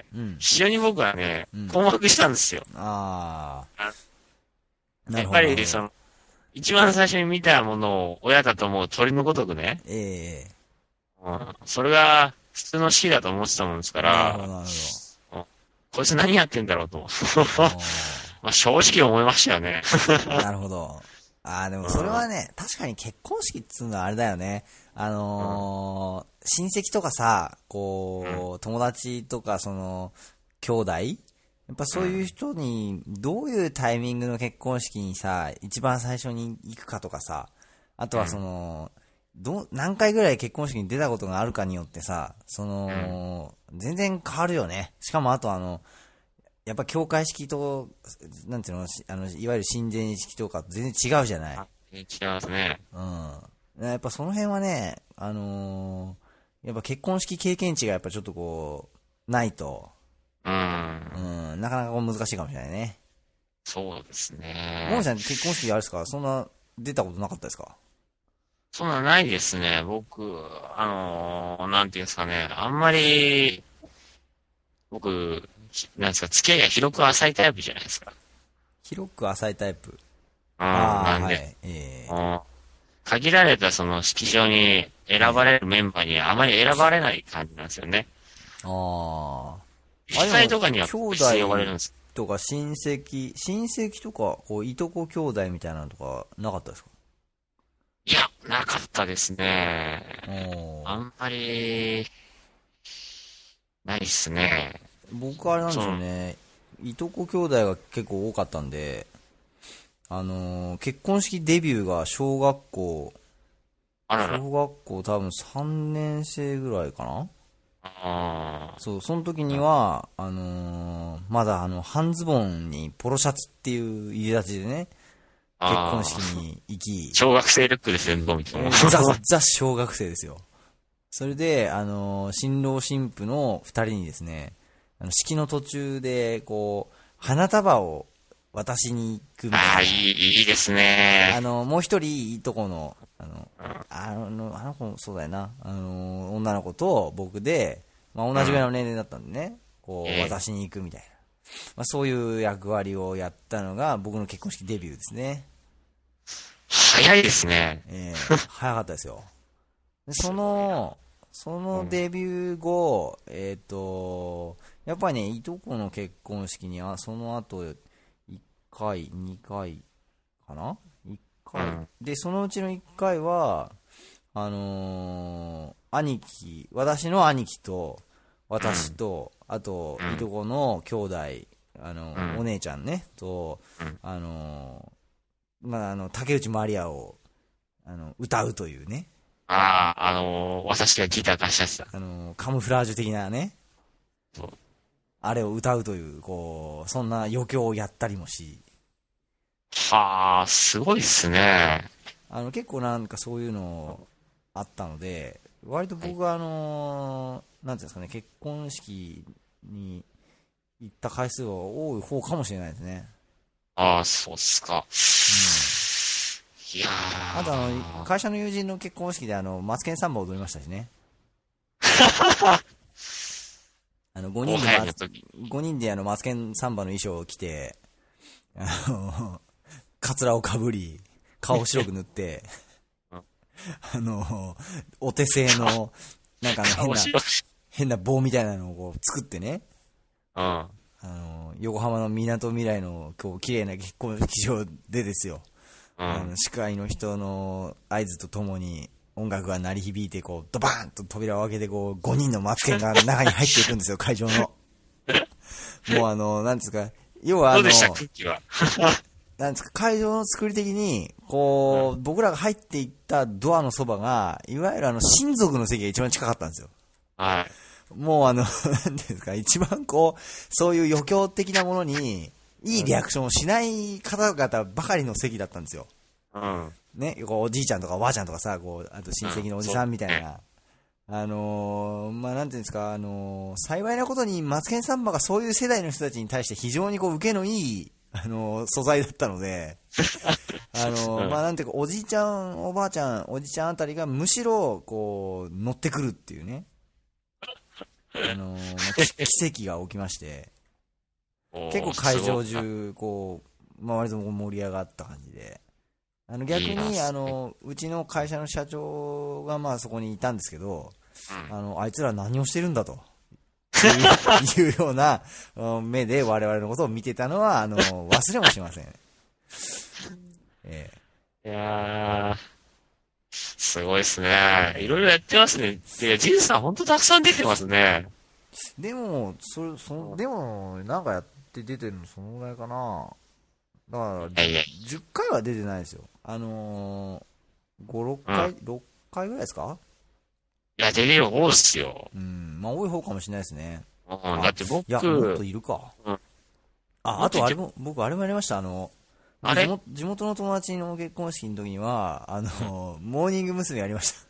うん、非常に僕はね、うん、困惑したんですよ。 ああ。 やっぱり、その、一番最初に見たものを親だと思う鳥のごとくね、 ええーうん、それが普通の式だと思ってたもんですから、 なるほどなるほど。 こいつ何やってんだろうと。まあ正直思いましたよね。 なるほど。ああ、でもそれはね、確かに結婚式っつうのはあれだよね。あのー、親戚とかさ、こう、友達とか、その、兄弟やっぱそういう人に、どういうタイミングの結婚式にさ、一番最初に行くかとかさ、あとはその、ど、何回ぐらい結婚式に出たことがあるかによってさ、その、全然変わるよね。しかもあとあの、やっぱ教会式と、なんていうの、あの、いわゆる神前式とか全然違うじゃない。 違いますね。 うん。やっぱその辺はね、あのー、やっぱ結婚式経験値がやっぱちょっとこう、ないと、 うん。 うん、なかなか難しいかもしれないね。 そうですね。 もみさん結婚式あれですか？そんな出たことなかったですか？ そんなないですね。僕、あのー、なんていうんですかね、あんまり、僕、なんですか、付き合いが広く浅いタイプじゃないですか。 広く浅いタイプ。 うん、 ああ、 なんで、 はい。ええうん限られたその式場に選ばれるメンバーにあまり選ばれない感じなんですよね。 ああ。 自治体とかには兄弟別に呼ばれるんです。 とか親戚、親戚とか、こう、いとこ兄弟みたいなのとか、なかったですか？ いや、なかったですね。 おー。 あんまり、ないっすね。 僕あれなんでその、 すよね。いとこ兄弟が結構多かったんで、あのー結婚式デビューが小学校、 あらら、 小学校多分さんねん生ぐらいかな。 あそう、その時には、あのーまだあの、半ズボンにポロシャツっていう入れ立ちでね、結婚あ式に行き、 小学生ルックですね、どう見ても。 ザ、ザ小学生ですよ。それで、あのー新郎新婦の二人にですね、あの、式の途中で、こう、花束を渡しに行くみたいな。 ああ、いい、いいですあね。 の、もう一人いいとこの、あの、あの、あの子もそうだよな、あの、女の子と僕で、まあ、同じぐらいの年齢だったんでね、こう、 ええ渡しに行くみたいな。まあ、そういう役割をやったのが僕の結婚式デビューですね。 早いですね。 ええ早かったですよ。でその、そのデビュー後、えっ、と、やっぱりね、いとこの結婚式には、その後、いっかい、にかいかな ?いっ 回、 うんで、そのうちのいっかいは、あのー兄貴、私の兄貴と、私と、あと、 うんいとこの兄弟、あの、 うんお姉ちゃんね、と、 うんあのーまあ、あの、竹内まりやを、あの、歌うというね、 ああ、あのー私がギター貸したやつだ。 あのーカムフラージュ的なね、 そうあれを歌うという、こう、そんな余興をやったりもし、 はあ、すごいっすね。 あの、結構なんかそういうのあったので、割と僕はあのーなんていうんですかね、結婚式に行った回数は多い方かもしれないですね。 ああ、そうっすか。いやあとあの、 ー。 会社の友人の結婚式であの、マツケンサンバ踊りましたしね。あの、5 後人でマツ、 輩の時。 ごにんであの、マツケンサンバの衣装を着て、あの、カツラをかぶり、顔を白く塗って、 うんあの、お手製の、なんかあの変な、 面白い。 変な棒みたいなのをこう作ってね、 うん。 あの、横浜の港未来のこう綺麗な結婚式場でですよ、 うあのん。 司会の人の合図とともに音楽が鳴り響いて、こう、ドバーンと扉を開けて、こう、ごにんのマツケンが中に入っていくんですよ、会場の。もうあの、なんですか、要はあのどうで、した空気は。 なんですか、会場の作り的に、こう、僕らが入っていったドアのそばが、いわゆるあの、親族の席が一番近かったんですよ。 はい。 もうあの、なんていうんですか、一番こう、そういう余興的なものに、いいリアクションをしない方々ばかりの席だったんですよ。 うん。 ね、こうおじいちゃんとかおばあちゃんとかさ、こう、あと親戚のおじさんみたいな。あのー、まあ、なんていうんですか、あのー、幸いなことにマツケンサンバがそういう世代の人たちに対して非常にこう、受けのいい、あのー、素材だったので、あのー、まあ、なんていうか、おじいちゃん、おばあちゃん、おじちゃんあたりがむしろ、こう、乗ってくるっていうね。あのーまあき奇跡が起きまして、 おー結構会場すごい中、こう、まあ、割と盛り上がった感じで、あの逆いいなに、あの、うちの会社の社長がまあそこにいたんですけど、 うんあの、あいつら何をしてるんだと。いういうようなうん目で我々のことを見てたのは、あの、忘れもしません。えいやー、すごいっすね。いろいろやってますね。いや、ジンさんほんとたくさん出てますね。 えでも、それ、そでも、なんかやって出てるのそのぐらいかな。だから、 いやいや、 じゅっかいは出てないですよ。あのー、ご、ろっかい、ろっかいぐらいですか？ いや、出れる方っすよ。 うん、まあ多い方かもしれないですね。 うん、だって僕、 いや、もっといるか。 うんあ、 もっといてあとあれも、僕あれもやりました。あの、 あれ地元地元の友達の結婚式の時には、あの、モーニング娘。やりました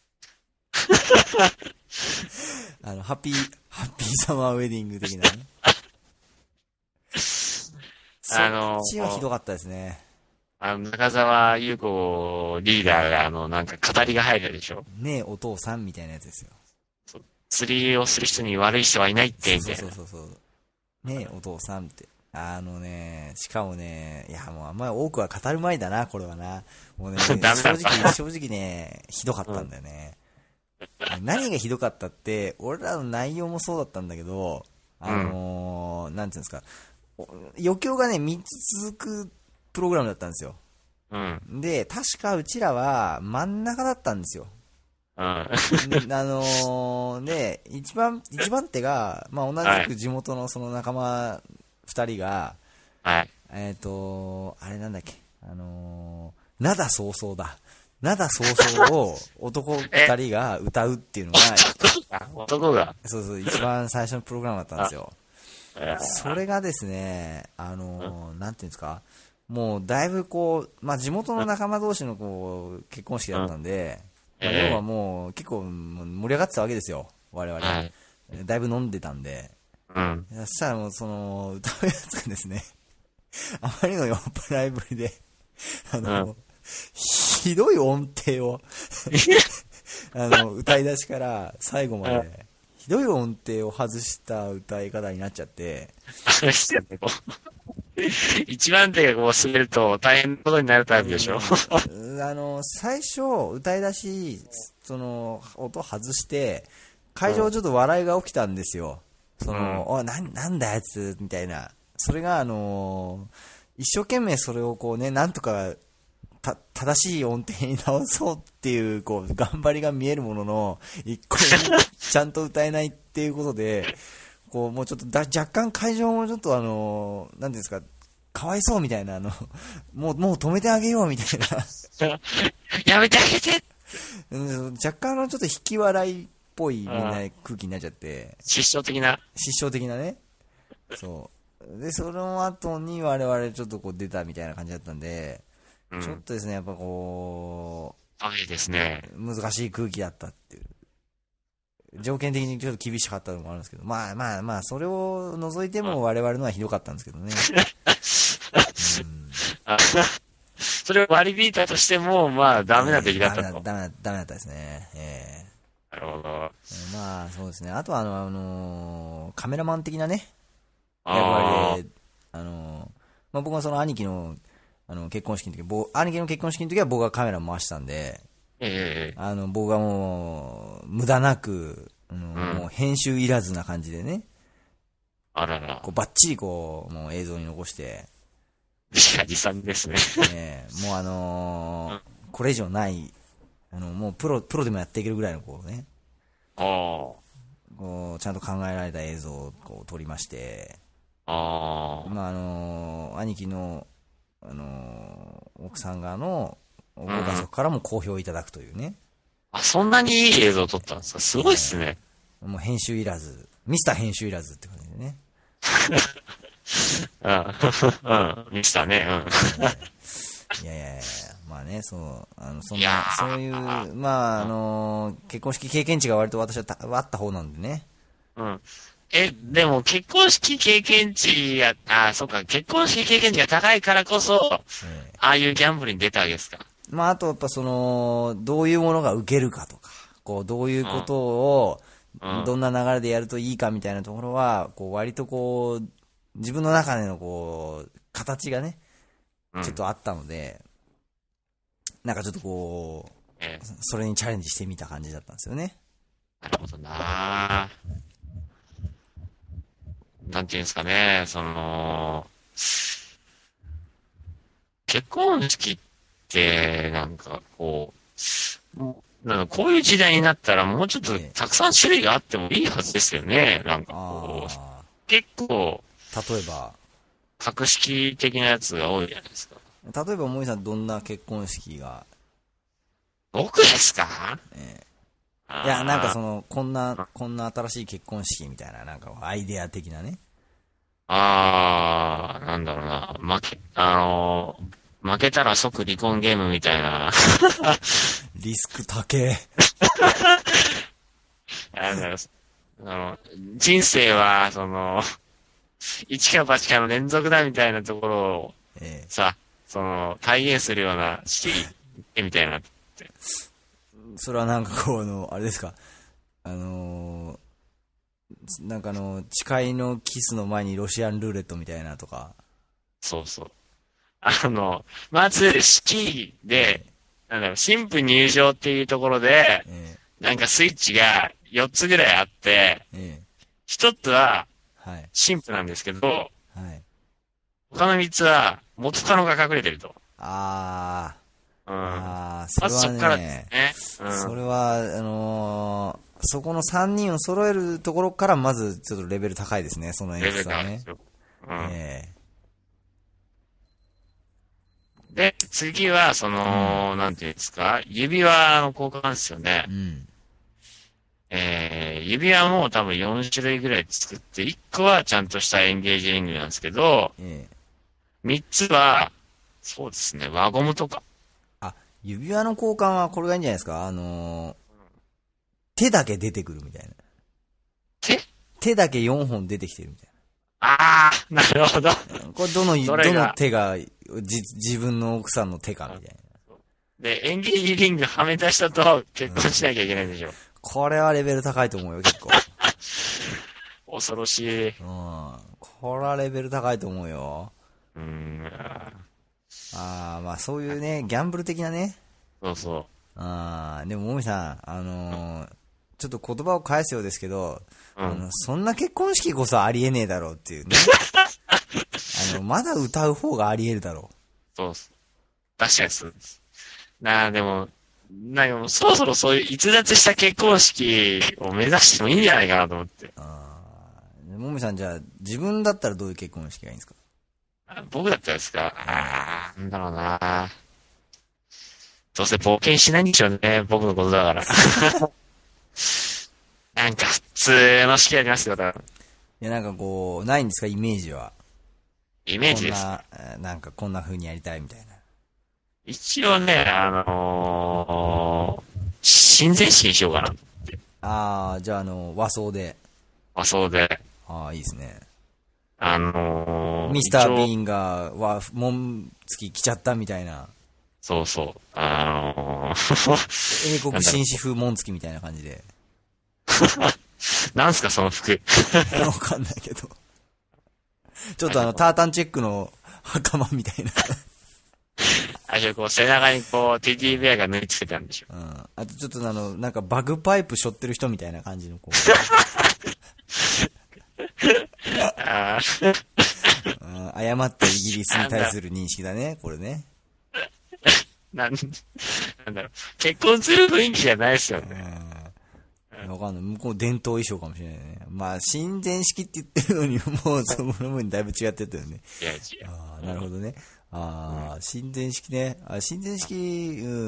。あの、ハッピー、ハッピーサマーウェディング的なね。 あのーそっちはひどかったですね。 あの、中澤優子リーダーが、あの、なんか語りが入るでしょ。 ねえ、お父さんみたいなやつですよ。 釣りをする人に悪い人はいないって、みたそういな。 そうそうそう。ねえ、お父さんって。 あのね、しかもね、いやもうあんまり多くは語るまいだな、これはな。もうね、正ダメだ直、正直ね、ひどかったんだよね。うん、何がひどかったって、俺らの内容もそうだったんだけど、あのー、なんていうんですか、余興がね、みっつ続くプログラムだったんですよ。 うん。 で、確かうちらは真ん中だったんですよ。 うん。 あのー、で、一番、一番手が、まあ、同じく地元のその仲間二人が、 はい。 えっ、ー、と、あれなんだっけ、あのー、灘早々だ。灘早々を男二人が歌うっていうのが、 男が。 そうそう、一番最初のプログラムだったんですよ。それがですね、あのー、なんていうんですか、もうだいぶこう、まあ、地元の仲間同士のこう、結婚式だったんで、まあ、要はもう結構盛り上がってたわけですよ、我々。はい、だいぶ飲んでたんで。 うん。 そしたらもうその、歌うやつがですね、あまりの酔っ払いぶりで、あの、うん、ひどい音程を、あの、歌い出しから最後まで、ひどい音程を外した歌い方になっちゃって、 一番手がこう滑ると大変なことになるタイプでしょ。 あの、最初、歌い出し、その、音外して、会場ちょっと笑いが起きたんですよ。その、うん、おい、な、なんだやつみたいな。それが、あのー、一生懸命それをこうね、なんとか、た、正しい音程に直そうっていう、こう、頑張りが見えるものの、一個ちゃんと歌えないっていうことで、こう、もうちょっとだ、若干会場もちょっとあのー、なんていうんですか、かわいそうみたいな、あの、もう、もう止めてあげようみたいな。 やめてあげて若干のちょっと引き笑いっぽいみんな空気になっちゃって。 失笑的な。 失笑的なね。そう。で、その後に我々ちょっとこう出たみたいな感じだったんで、うん、ちょっとですね、やっぱこう、 あ、いいですね。 難しい空気だったっていう。条件的にちょっと厳しかったのもあるんですけど、まあまあまあ、それを除いても我々のはひどかったんですけどね。 うん、それを割り引いたとしても、まあ、ダメな出来だったと。 えー、ダメだ、ダメだったですね。えー、なるほど。 まあ、そうですね。あとは、あの、あのー、カメラマン的なね、役割で、あのー、まあ僕はその兄貴の、あの、結婚式の時、兄貴の結婚式の時は僕がカメラ回したんで、 えー、 あの、僕がもう、無駄なく、あの、うん、もう編集いらずな感じでね、 あらら。 こうバッチリこう、もう映像に残して、 いや、持参ですね。 ねもうあのーうん、これ以上ない、あの、もうプロ、プロでもやっていけるぐらいのこうね、 あこう、ちゃんと考えられた映像をこう撮りまして、 ああ。 まあ、あのー、兄貴の、あのー、奥さん側のご家族からも好評いただくというね。 あ、そんなにいい映像を撮ったんですか？すごいっすね。 えー、もう編集いらず、ミスター編集いらずって感じでね。 うん、うん、ミスターね、うん。 いやいやいや、まあね、そう、あの、そんな、そういう、まあ、あのー、結婚式経験値が割と私はたあった方なんでね。 うん。え、でも結婚式経験値や、あ、そっか、結婚式経験値が高いからこそ、えー、ああいうギャンブルに出たわけですか。 まあ、あとやっぱその、どういうものが受けるかとか、こう、どういうことを、どんな流れでやるといいかみたいなところは、こう、割とこう、自分の中でのこう、形がね、ちょっとあったので、うん、なんかちょっとこう、ええ、それにチャレンジしてみた感じだったんですよね。 なるほどなぁ。なんていうんですかね、その、結婚式って、なんかこう、なんかこういう時代になったらもうちょっとたくさん種類があってもいいはずですよね。なんかこう、結構、 例えば、 格式的なやつが多いじゃないですか。 例えば、森さんどんな結婚式が？ 僕ですか？ ええ、いや、なんかその、こんな、こんな新しい結婚式みたいな、なんかアイデア的なね。 あー、なんだろうな。負け、あのー、負けたら即離婚ゲームみたいな。 リスク高え。 あの、あの、人生は、その、一か八かの連続だみたいなところを、ええ、さ、その、体現するような式みたいなって。 それはなんかこう、あの、あれですか、あのー、 なんかあの、誓いのキスの前にロシアンルーレットみたいなとか。 そうそう。あの、まず、式で、なんだろう、新婦入場っていうところで、 えなんかスイッチがよっつぐらいあって、 えええひとつははい。 新婦なんですけど、 はい。 他のみっつは元カノが隠れてると。 あうん。 ー。 まあー、それはずそっからですね、 ね。 それは、あのーそこのさんにんを揃えるところからまずちょっとレベル高いですね、そのうん。 演レベル出はね。 高いですよ。うん。 えで、次は、その、なんていうんですか、指輪の交換ですよね。 えうん。 えー、指輪も多分よん種類ぐらい作って、いっこはちゃんとしたエンゲージリングなんですけど、 ええみっつは、そうですね、輪ゴムとか。 あ、指輪の交換はこれがいいんじゃないですか、あのー手だけ出てくるみたいな。 手手だけよんほん出てきてるみたいあー、なるほど。 な。これどの、 どれがどの手がじ自分の奥さんの手かみたいな。 で、エンゲージリングはめ出したと結婚しなきゃいけないんでしょ。 これはレベル高いと思うよ、結構。 恐ろしい。 うん。これはレベル高いと思うよ。 うーん。 ああ、まあそういうね、ギャンブル的なね。 そうそああ、でももみさん、あのーちょっと言葉を返すようですけど、 う。うん。 あの、そんな結婚式こそありえねえだろうっていうね。あの、まだ歌う方がありえるだろそうっす。確かにそうです。なあ、でも、なんかもうそろそろそういう逸脱した結婚式を目指してもいいんじゃないかなと思って。 う。ああ、もみさんじゃあ、自分だったらどういう結婚式がいいんですか？ あ僕だったらですかああ、なんだろうな。どうせ冒険しないんでしょうね。僕のことだから。なんか普通の式やりますよ、多分。 いや、なんかこう、ないんですか、イメージは。 イメージです。 こんな、えーなんかこんな風にやりたいみたいな。 一応ね、あのー、親善式にしようかな。 ああ、じゃああの、和装で。 まあ、そうで、 ああ、いいですね。 あのー、 ミスター・ビ一応、 ーンが、わ、紋付き来ちゃったみたいな。 そうそう、あのー、 英国紳士風紋付きみたいな感じで。 なんすか、その服。 わかんないけど。ちょっとあの、タータンチェックの袴みたいな。 最初こう、背中にこう、テディベアが縫い付けてあるんでしょ。 うん。あとちょっとあの、なんかバグパイプ背負ってる人みたいな感じのこあーう。うん、誤ったイギリスに対する認識だね、これね。 なん、なんだろう、結婚する雰囲気じゃないですよね。 うん。わかんない。向こう伝統衣装かもしれないね。まあ、親善式って言ってるのに、もうその部分だいぶ違ってたよね。 いや、違う。 ああ、なるほどね。ああ、親善式ね。あ、親善式、うん。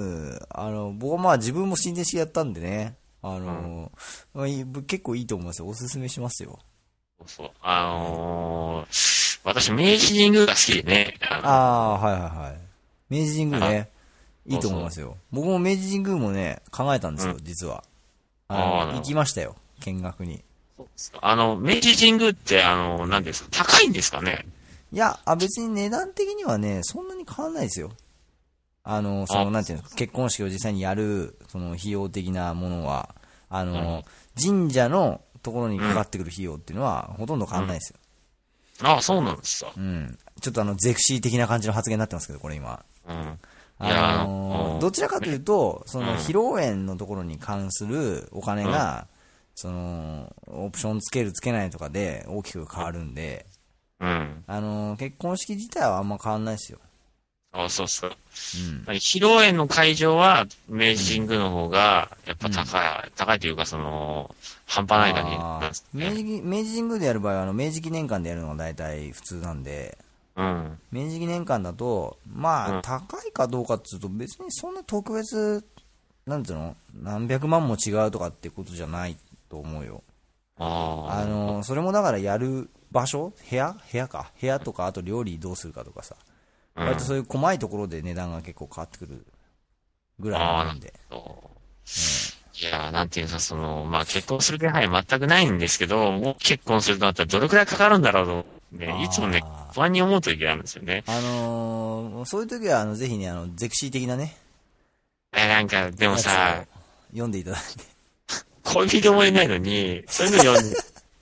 あの、僕はまあ自分も親善式やったんでね。あの、まあいい結構いいと思いますよ。おすすめしますよ。 そうそう。あのー、私、明治神宮が好きでね。あのああ、はいはいはい。明治神宮ね。 あいいと思いますよ。僕も明治神宮もね、考えたんですよ、 うん実は。 あーあの、 なるほど行きましたよ。見学に。 そうですかあの、明治神宮って、あの、何ですか、高いんですかね。 いや、あ、別に値段的にはね、そんなに変わんないですよ。あの、その、 あなんていうの、結婚式を実際にやる、その、費用的なものは、あの、神社のところにかかってくる費用っていうのは、ほとんど変わんないですよ。 ああ、そうなんですか。 うん。ちょっとあの、ゼクシー的な感じの発言になってますけど、これ今。 うん。いあや、 のうんどちらかというと、その、 うん披露宴のところに関するお金が、その、オプションつけるつけないとかで大きく変わるんで、 うん。 あの結婚式自体はあんま変わんないですよ。 あそうそう。 うん。 披露宴の会場は、明治神宮の方が、やっぱ高い、高いというか、その、半端ない感じなんです明治ね。 明治神宮でやる場合はあの明治記念館でやるのが大体普通なんで、 うん。 明治記念館だとまあうん高いかどうかっつうと別にそんな特別なんつうの何百万も違うとかってことじゃないと思うよ。 ああ。 あのそれもだからやる場所部屋部屋か部屋とかあと料理どうするかとかさ、 うん割とそういう細いところで値段が結構変わってくるぐらいああ、 なんで。 そういやー、なんていうんですか、その、まあ、結婚する気配全くないんですけど、もう結婚するとなったらどれくらいかかるんだろうと、ね、いつもねあ、ー不安に思う時があるんですよね。 あのーそういう時はあのぜひねあのゼクシー的なねえ、なんか、でもさ、 読んでいただいて。 恋人もいないのに、そういうの読んで、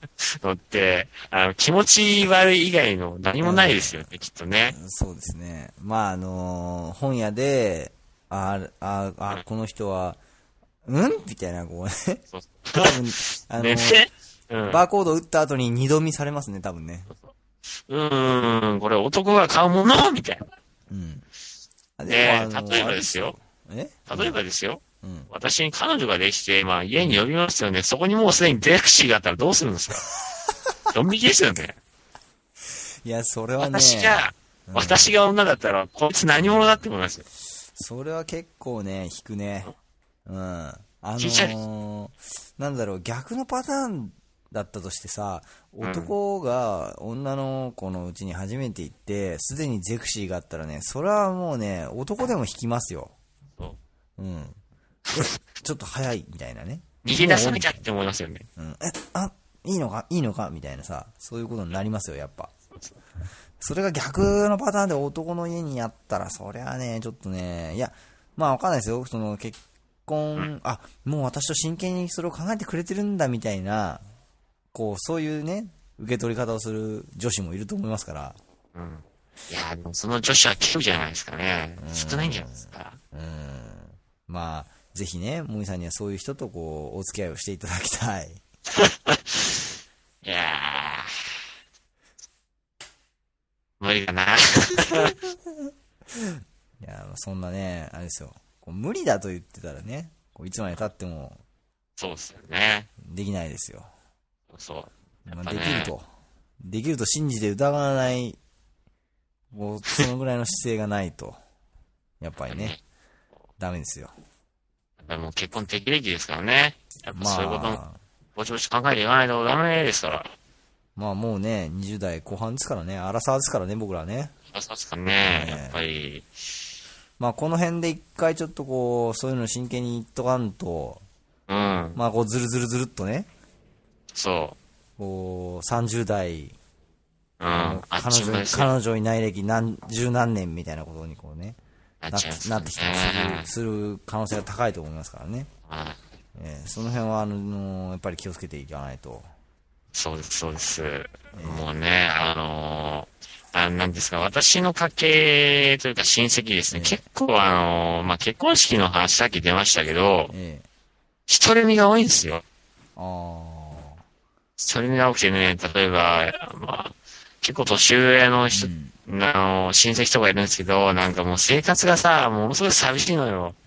のって、あの、気持ち悪い以外の何もないですよね、きっとね。 そうですね。まあ、あのー本屋で、あ、あ、あ、 うんこの人は、うんみたいな、こうね。 そう多分、あのね、 ーね。うん。 バーコード打った後に二度見されますね、多分ね。 うーん、これ男が買うものみたいな。 うん。あでも、あねのー例えばあれですよ。 え例えばですよ。 うん。 私に彼女ができて、まあ家に呼びますよね。そこにもうすでにデクシーがあったらどうするんですか？ドン引きですよね。 いや、それはね、 私が、 うん、 私が女だったら、こいつ何者だって思いますよ。 それは結構ね、引くね。うん。あの聞いちゃうー、なんだろう、逆のパターンだったとしてさ、 うん男が女の子のうちに初めて行って、すでにゼクシーがあったらね、それはもうね、男でも引きますよ。 そううん。え、ちょっと早い、みたいなね。 逃げ出さなきゃって思いますよね。 うん。え、あ、いいのかいいのかみたいなさ、そういうことになりますよ、やっぱ。それが逆のパターンで男の家にやったら、そりゃね、ちょっとね、いや、まあわかんないですよ。その結婚、うん、あ、もう私と真剣にそれを考えてくれてるんだみたいな、こう、そういうね、受け取り方をする女子もいると思いますから。 うん。いや、でもその女子は稀有じゃないですかね。少ないんじゃないですか。 うん。まあ、ぜひね、もみさんにはそういう人とこう、お付き合いをしていただきたい。 いやー、無理だな。いや、そんなね、あれですよ。こう無理だと言ってたらね、こういつまで経っても、 そうですよね。 できないですよ。 そう。 まあ、 ね、 できると。できると信じて疑わない、もうそのぐらいの姿勢がないと、やっぱりね、ねダメですよ。 やっぱりもう結婚適齢期ですからね。やっぱそういうことも、ぼちぼち考えていかないとダメですから。 まあもうね、にじゅう代後半ですからね、アラサーですからね、僕らね。 アラサーですかね、ねやっぱり。 まあこの辺で一回ちょっとこう、そういうの真剣に言っとかんと、 うん。 まあこう、ずるずるずるっとね、 そう。 こう、さんじゅう代、 うん。 彼女、彼女いない歴何、十何年みたいなことにこうね、 なっなちゃいますね。 なってきたりする、する可能性が高いと思いますからね。 はい。 えー、その辺は、あのー、やっぱり気をつけていかないと。 そうです、そうです。えー、もうね、あのー、あなんですか、私の家系というか親戚ですね、えー、結構あのー、まあ、結婚式の話さっき出ましたけど、えー、独り身が多いんですよ。ああ。独り身が多くてね、例えば、まあ、結構年上の人、うん、あの、親戚とかいるんですけど、なんかもう生活がさ、ものすごい寂しいのよ。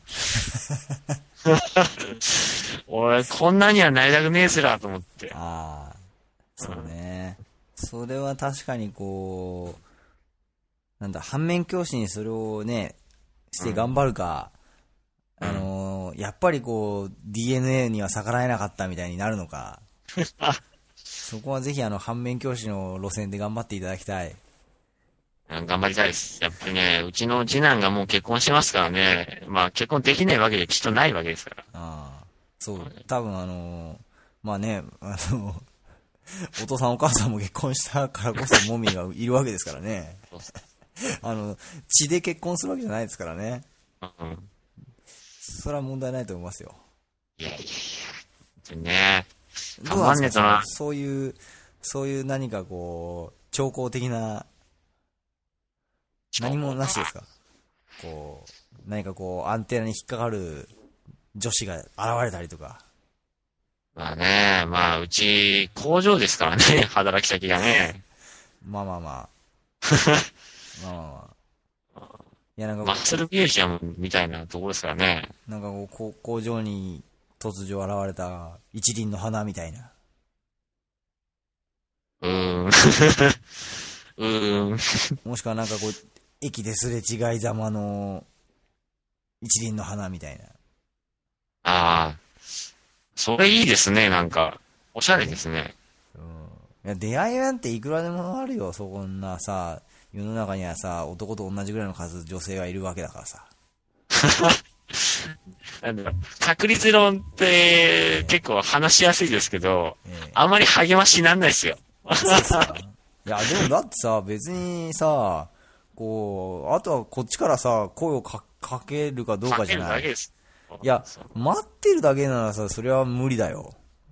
俺、こんなにはなりたくねえすら、と思って。 ああ、そうね。うん、それは確かにこう、なんだ、反面教師にそれをね、して頑張るか、うん、あのー、やっぱりこう、ディーエヌエー には逆らえなかったみたいになるのか。そこはぜひあの、反面教師の路線で頑張っていただきたい。頑張りたいです。やっぱりね、うちの次男がもう結婚してますからね。まあ結婚できないわけできっとないわけですから。ああ。そう。多分あのー、まあね、あの、お父さんお母さんも結婚したからこそもみがいるわけですからね。あの、血で結婚するわけじゃないですからね。うん。それは問題ないと思いますよ。いやいやいや。本当にね。頑張んねえとな。そういう、そういう何かこう、兆候的な、何もなしですか？こう、何かこう、アンテナに引っかかる女子が現れたりとか。まあね、まあ、うち、工場ですからね、働き先がね。まあまあまあ。まあまあまあ。いやなんかマッスルミュージアムみたいなところですからね。なんかこう、工場に突如現れた一輪の花みたいな。うーん。うーん。もしくはなんかこう、駅ですれ違いざまの一輪の花みたいな。ああ。それいいですね、なんか。おしゃれですね。うん。いや、出会いなんていくらでもあるよ、そんなさ、世の中にはさ、男と同じぐらいの数女性がいるわけだからさ。なんだろう、確率論って結構話しやすいですけど、ええ、あんまり励ましになんないですよ。いや、でもだってさ、別にさ、こう、あとはこっちからさ、声をかかけるかどうかじゃない。かけるだけです。いや、待ってるだけならさ、それは無理だよ。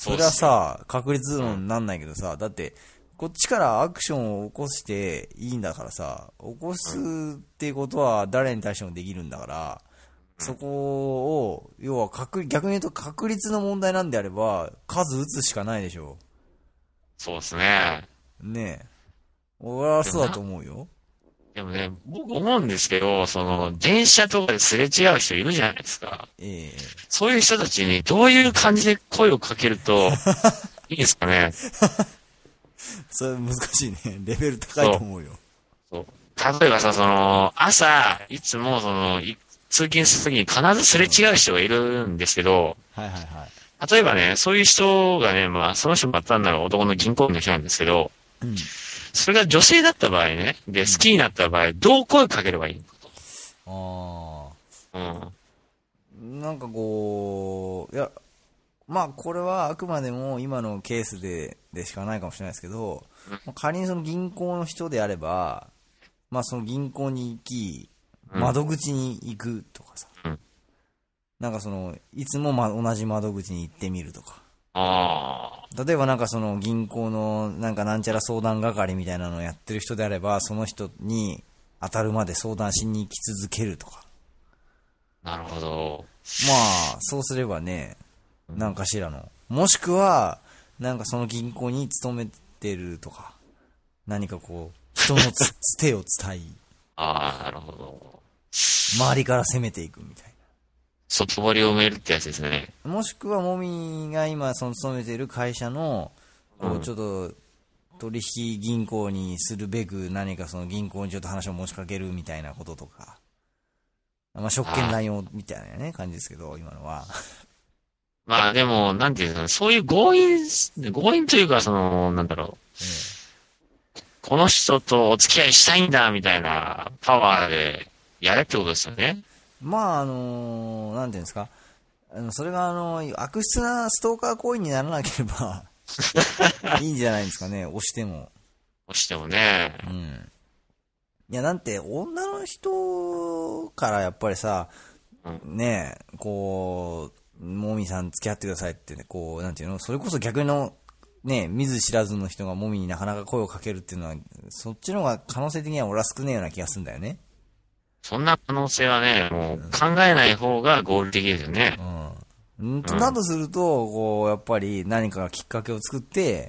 それはさ、確率論になんないけどさ、だって、こっちからアクションを起こしていいんだからさ、起こすっていうことは誰に対してもできるんだから、そこを、要は確、逆に言うと確率の問題なんであれば、数打つしかないでしょ。 そうですね。 ねえ。俺はそうだと思うよ。 でもね、僕思うんですけど、その、電車とかですれ違う人いるじゃないですか。 ええ。 そういう人たちにどういう感じで声をかけると、いいですかね。 それ難しいね。レベル高いと思うよ。 そう。例えばさ、その、朝、いつもその、い通勤するときに必ずすれ違う人がいるんですけど、 はいはいはい。 例えばね、そういう人がね、まあ、その人も単なる男の銀行員の人なんですけど、 うん。 それが女性だった場合ね、で、好きになった場合、どう声かければいいのあかと。 あ。なんかこう、いや、まあこれはあくまでも今のケースで、でしかないかもしれないですけど、まあ仮にその銀行の人であれば、まあその銀行に行き、窓口に行くとかさ。 うん。 なんかその、いつもま同じ窓口に行ってみるとか。 ああ。 例えばなんかその銀行のなんかなんちゃら相談係みたいなのをやってる人であれば、その人に当たるまで相談しに行き続けるとか。 なるほど。 まあ、そうすればね、なんかしらの。もしくは、なんかその銀行に勤めてるとか。何かこう、人のつ、つてを伝え、 ああ、なるほど。 周りから攻めていくみたい外堀を埋めるってやつですね。 な。もしくは、もみが今、その勤めている会社の、こう、ちょっと、取引銀行にするべく、何かその銀行にちょっと話を持ちかけるみたいなこととか。まあ、職権乱用みたいなね、感じですけど、今のは。 まあでも、なんていうの、そういう強引、強引というか、その、なんだろう。 ええ、 この人とお付き合いしたいんだ、みたいなパワーでやれってことですよね。 まあ、あのー、なんていうんですか。あの、それがあの、悪質なストーカー行為にならなければ、いいんじゃないですかね、押しても。 押してもね。 うん。いや、なんて、女の人からやっぱりさ、 うん、 ねえ、こう、もみさん付き合ってくださいってね、こう、なんていうの、それこそ逆の、ねえ、見ず知らずの人がもみになかなか声をかけるっていうのは、そっちの方が可能性的には俺は少ねえような気がするんだよね。 そんな可能性はね、もう考えない方が合理的ですよね。 うん。んと、だとすると、こう、やっぱり何かきっかけを作って、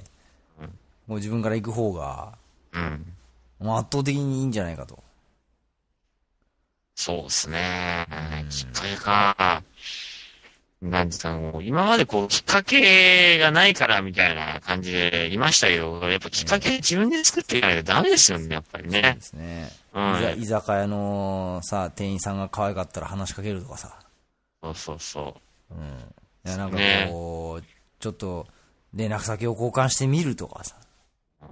うん、 こう自分から行く方が、 うん。 もう圧倒的にいいんじゃないかと。 そうですね。きっかけか。なんですか、もう今までこう、きっかけがないからみたいな感じでいましたけど、やっぱきっかけ自分で作っていかないとダメですよね、やっぱりね。 そうですね。 うん。 居酒屋のさ、店員さんが可愛かったら話しかけるとかさ。 そうそうそうん。いや、なんかねこう、ちょっと、連絡先を交換してみるとかさ。 う。うん、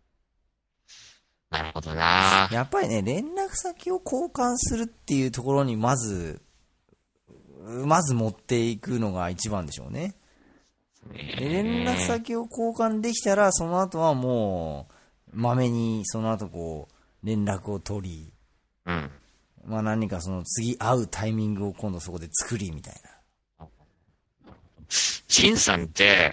なるほどな。 やっぱりね、連絡先を交換するっていうところにまず、まず持っていくのが一番でしょうね。で連絡先を交換できたら、その後はもう、まめにその後こう、連絡を取り、 うん。 まあ何かその次会うタイミングを今度そこで作りみたいな。 ジンさんって、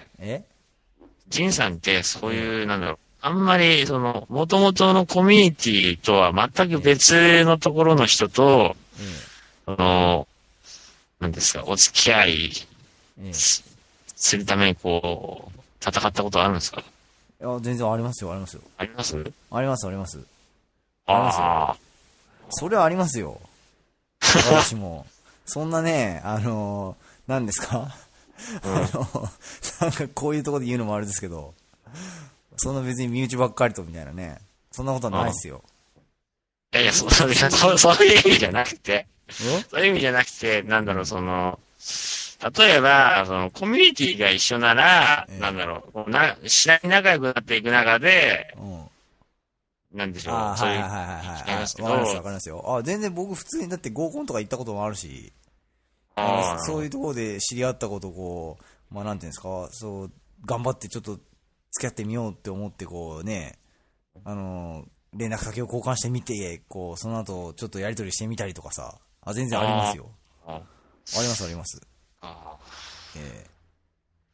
えジンさんってそういう、なんだろう、あんまり、その、元々のコミュニティとは全く別のところの人と、 えその、なんですか、お付き合いええすするためにこう、戦ったことはあるんですか？ え。いや、全然ありますよ、ありますよ。 あります？ あります、あります。ありますよ。 ああ。 それはありますよ。私も。そんなね、あのー、何ですか、 うん、 あの、なんかこういうところで言うのもあれですけど、そんな別に身内ばっかりとみたいなね。そんなことはないですよ。 いやいや、そう、そう、そうそういう意味じゃなくて、 えそういう意味じゃなくて、なんだろう、その、例えば、その、コミュニティが一緒なら、 ええ、 なんだろう、こうな、次第に仲良くなっていく中で、 うん。 なんでしょう、 ああ、 そういう、 はいはいはいはいはい。 違いますけど、 わかりますわかりますよ。あ、全然僕普通にだって合コンとか行ったこともあるし、あああ、 のそういうところで知り合ったことをこう、まあなんていうんですか、そう、頑張ってちょっと付き合ってみようって思ってこうね、あの、連絡先を交換してみて、こう、その後ちょっとやり取りしてみたりとかさ、あ、全然ありますよ。 ああ、 ありますあります。 ああ、 え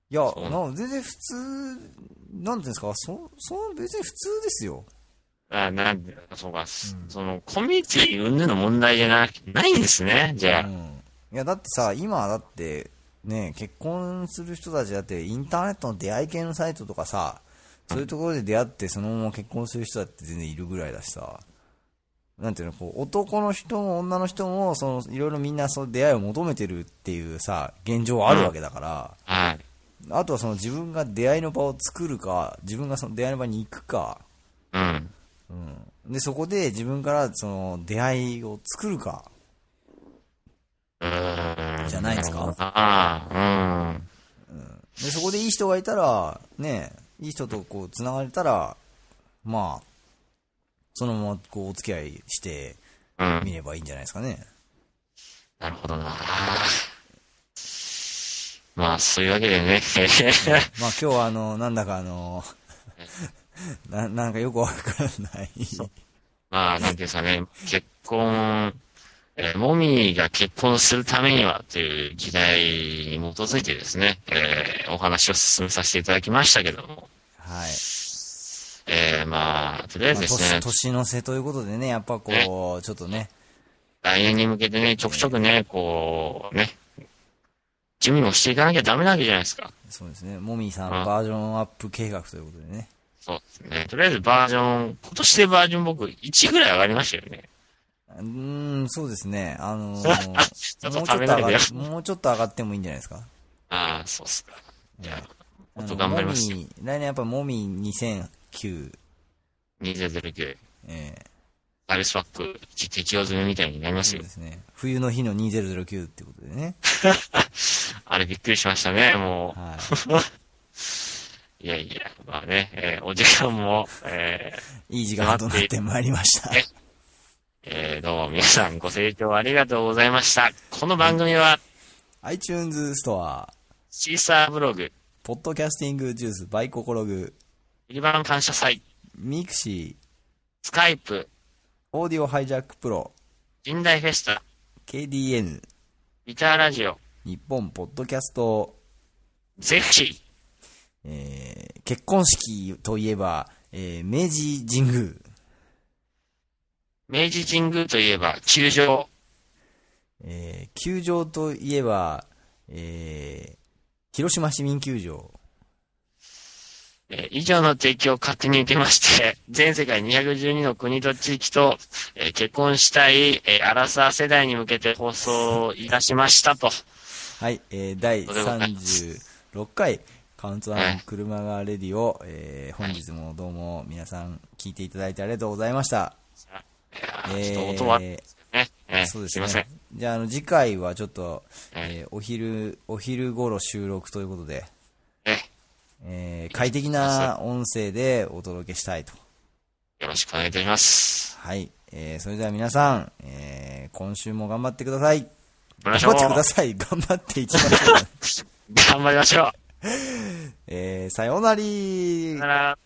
いや、なん全然普通、なんていうんですか、そ、そ別に普通ですよ。 あ、なんで、そうか、うん、その、コミュニティ云々の問題じゃなくて、ないんですね、じゃあ。うん。いや、だってさ、今だって、ね、結婚する人たちだって、インターネットの出会い系のサイトとかさ、そういうところで出会って、そのまま結婚する人だって全然いるぐらいだしさ、なんていうの、こう、男の人も女の人も、その、いろいろみんなその出会いを求めてるっていうさ、現状はあるわけだから、うん、はい。あとはその自分が出会いの場を作るか、自分がその出会いの場に行くか、うん。うん。で、そこで自分からその出会いを作るか、うん。じゃないですか。ああ、うん。うん。で、そこでいい人がいたら、ね、いい人とこう、繋がれたら、まあ、そのままこう、お付き合いしてみればいいんじゃないですかね。 うん、なるほどな。まあ、そういうわけでね。 まあ、今日はあの、なんだかあの、な、なんかよくわからない。 まあ、なんていうんですかね、結婚、えー、もみが結婚するためにはという時代に基づいてですね、えー、お話を進めさせていただきましたけども。はい。えー、まあ、とりあえずですね。 まあ、年の瀬ということでね、やっぱこう、ね、ちょっとね。 来年に向けてね、ちょくちょくね、こう、ね、準備もしていかなきゃダメなわけじゃないですか。 そうですね。もみさんバージョンアップ計画ということでね。 そうですね。とりあえずバージョン、今年でバージョン僕いちぐらい上がりましたよね。 うーん、そうですね。あのー、ちょっと食べないでよ。もうちょっと上がってもいいんじゃないですか。 ああ、そうっすか。じゃあ、もっと頑張りますよ。 来年やっぱもみにせんきゅう。 にせんきゅう。ええー。サービスパック適用済みみたいになりますよ。 そうですね。冬の日のにせんきゅうってことでね。 あれびっくりしましたね、もう。はい、いやいや、まあね、えー、お時間も、えー、いい時間となってまいりました。 えー、どうも皆さんご清聴ありがとうございました。この番組は、 iTunes ストア、 シーサーブログ、 ポッドキャスティングジュース、バイココログ、 リバン感謝祭、 ミクシー、 スカイプ、 オーディオハイジャックプロ、 神代フェスタ、 ケーディーエヌ、 ギターラジオ、 日本ポッドキャスト、 ゼクシー、えー、結婚式といえば、えー、明治神宮、 明治神宮といえば、球場、 えー、球場といえば、えー、広島市民球場、 えー、以上の提供を勝手に受けまして、全世界にひゃくじゅうにの国と地域と、えー、結婚したい、えー、アラサー世代に向けて放送いたしましたと。 はい、えー、だいさんじゅうろっかいカウントダウン車がレディを、えー、本日もどうも皆さん聞いていただいてありがとうございました。 えー、ちょっと音は、ね、えー、 そうですね。 すいません。 じゃあ、あの、次回はちょっと、えー、お昼、お昼頃収録ということで、ええー、快適な音声でお届けしたいと。 よろしくお願いいたします。 はい。えー、それでは皆さん、えー、今週も頑張ってください。 頑張ってください。頑張っていきましょう。 頑張りましょう。 えー、さようなり。 さよなら。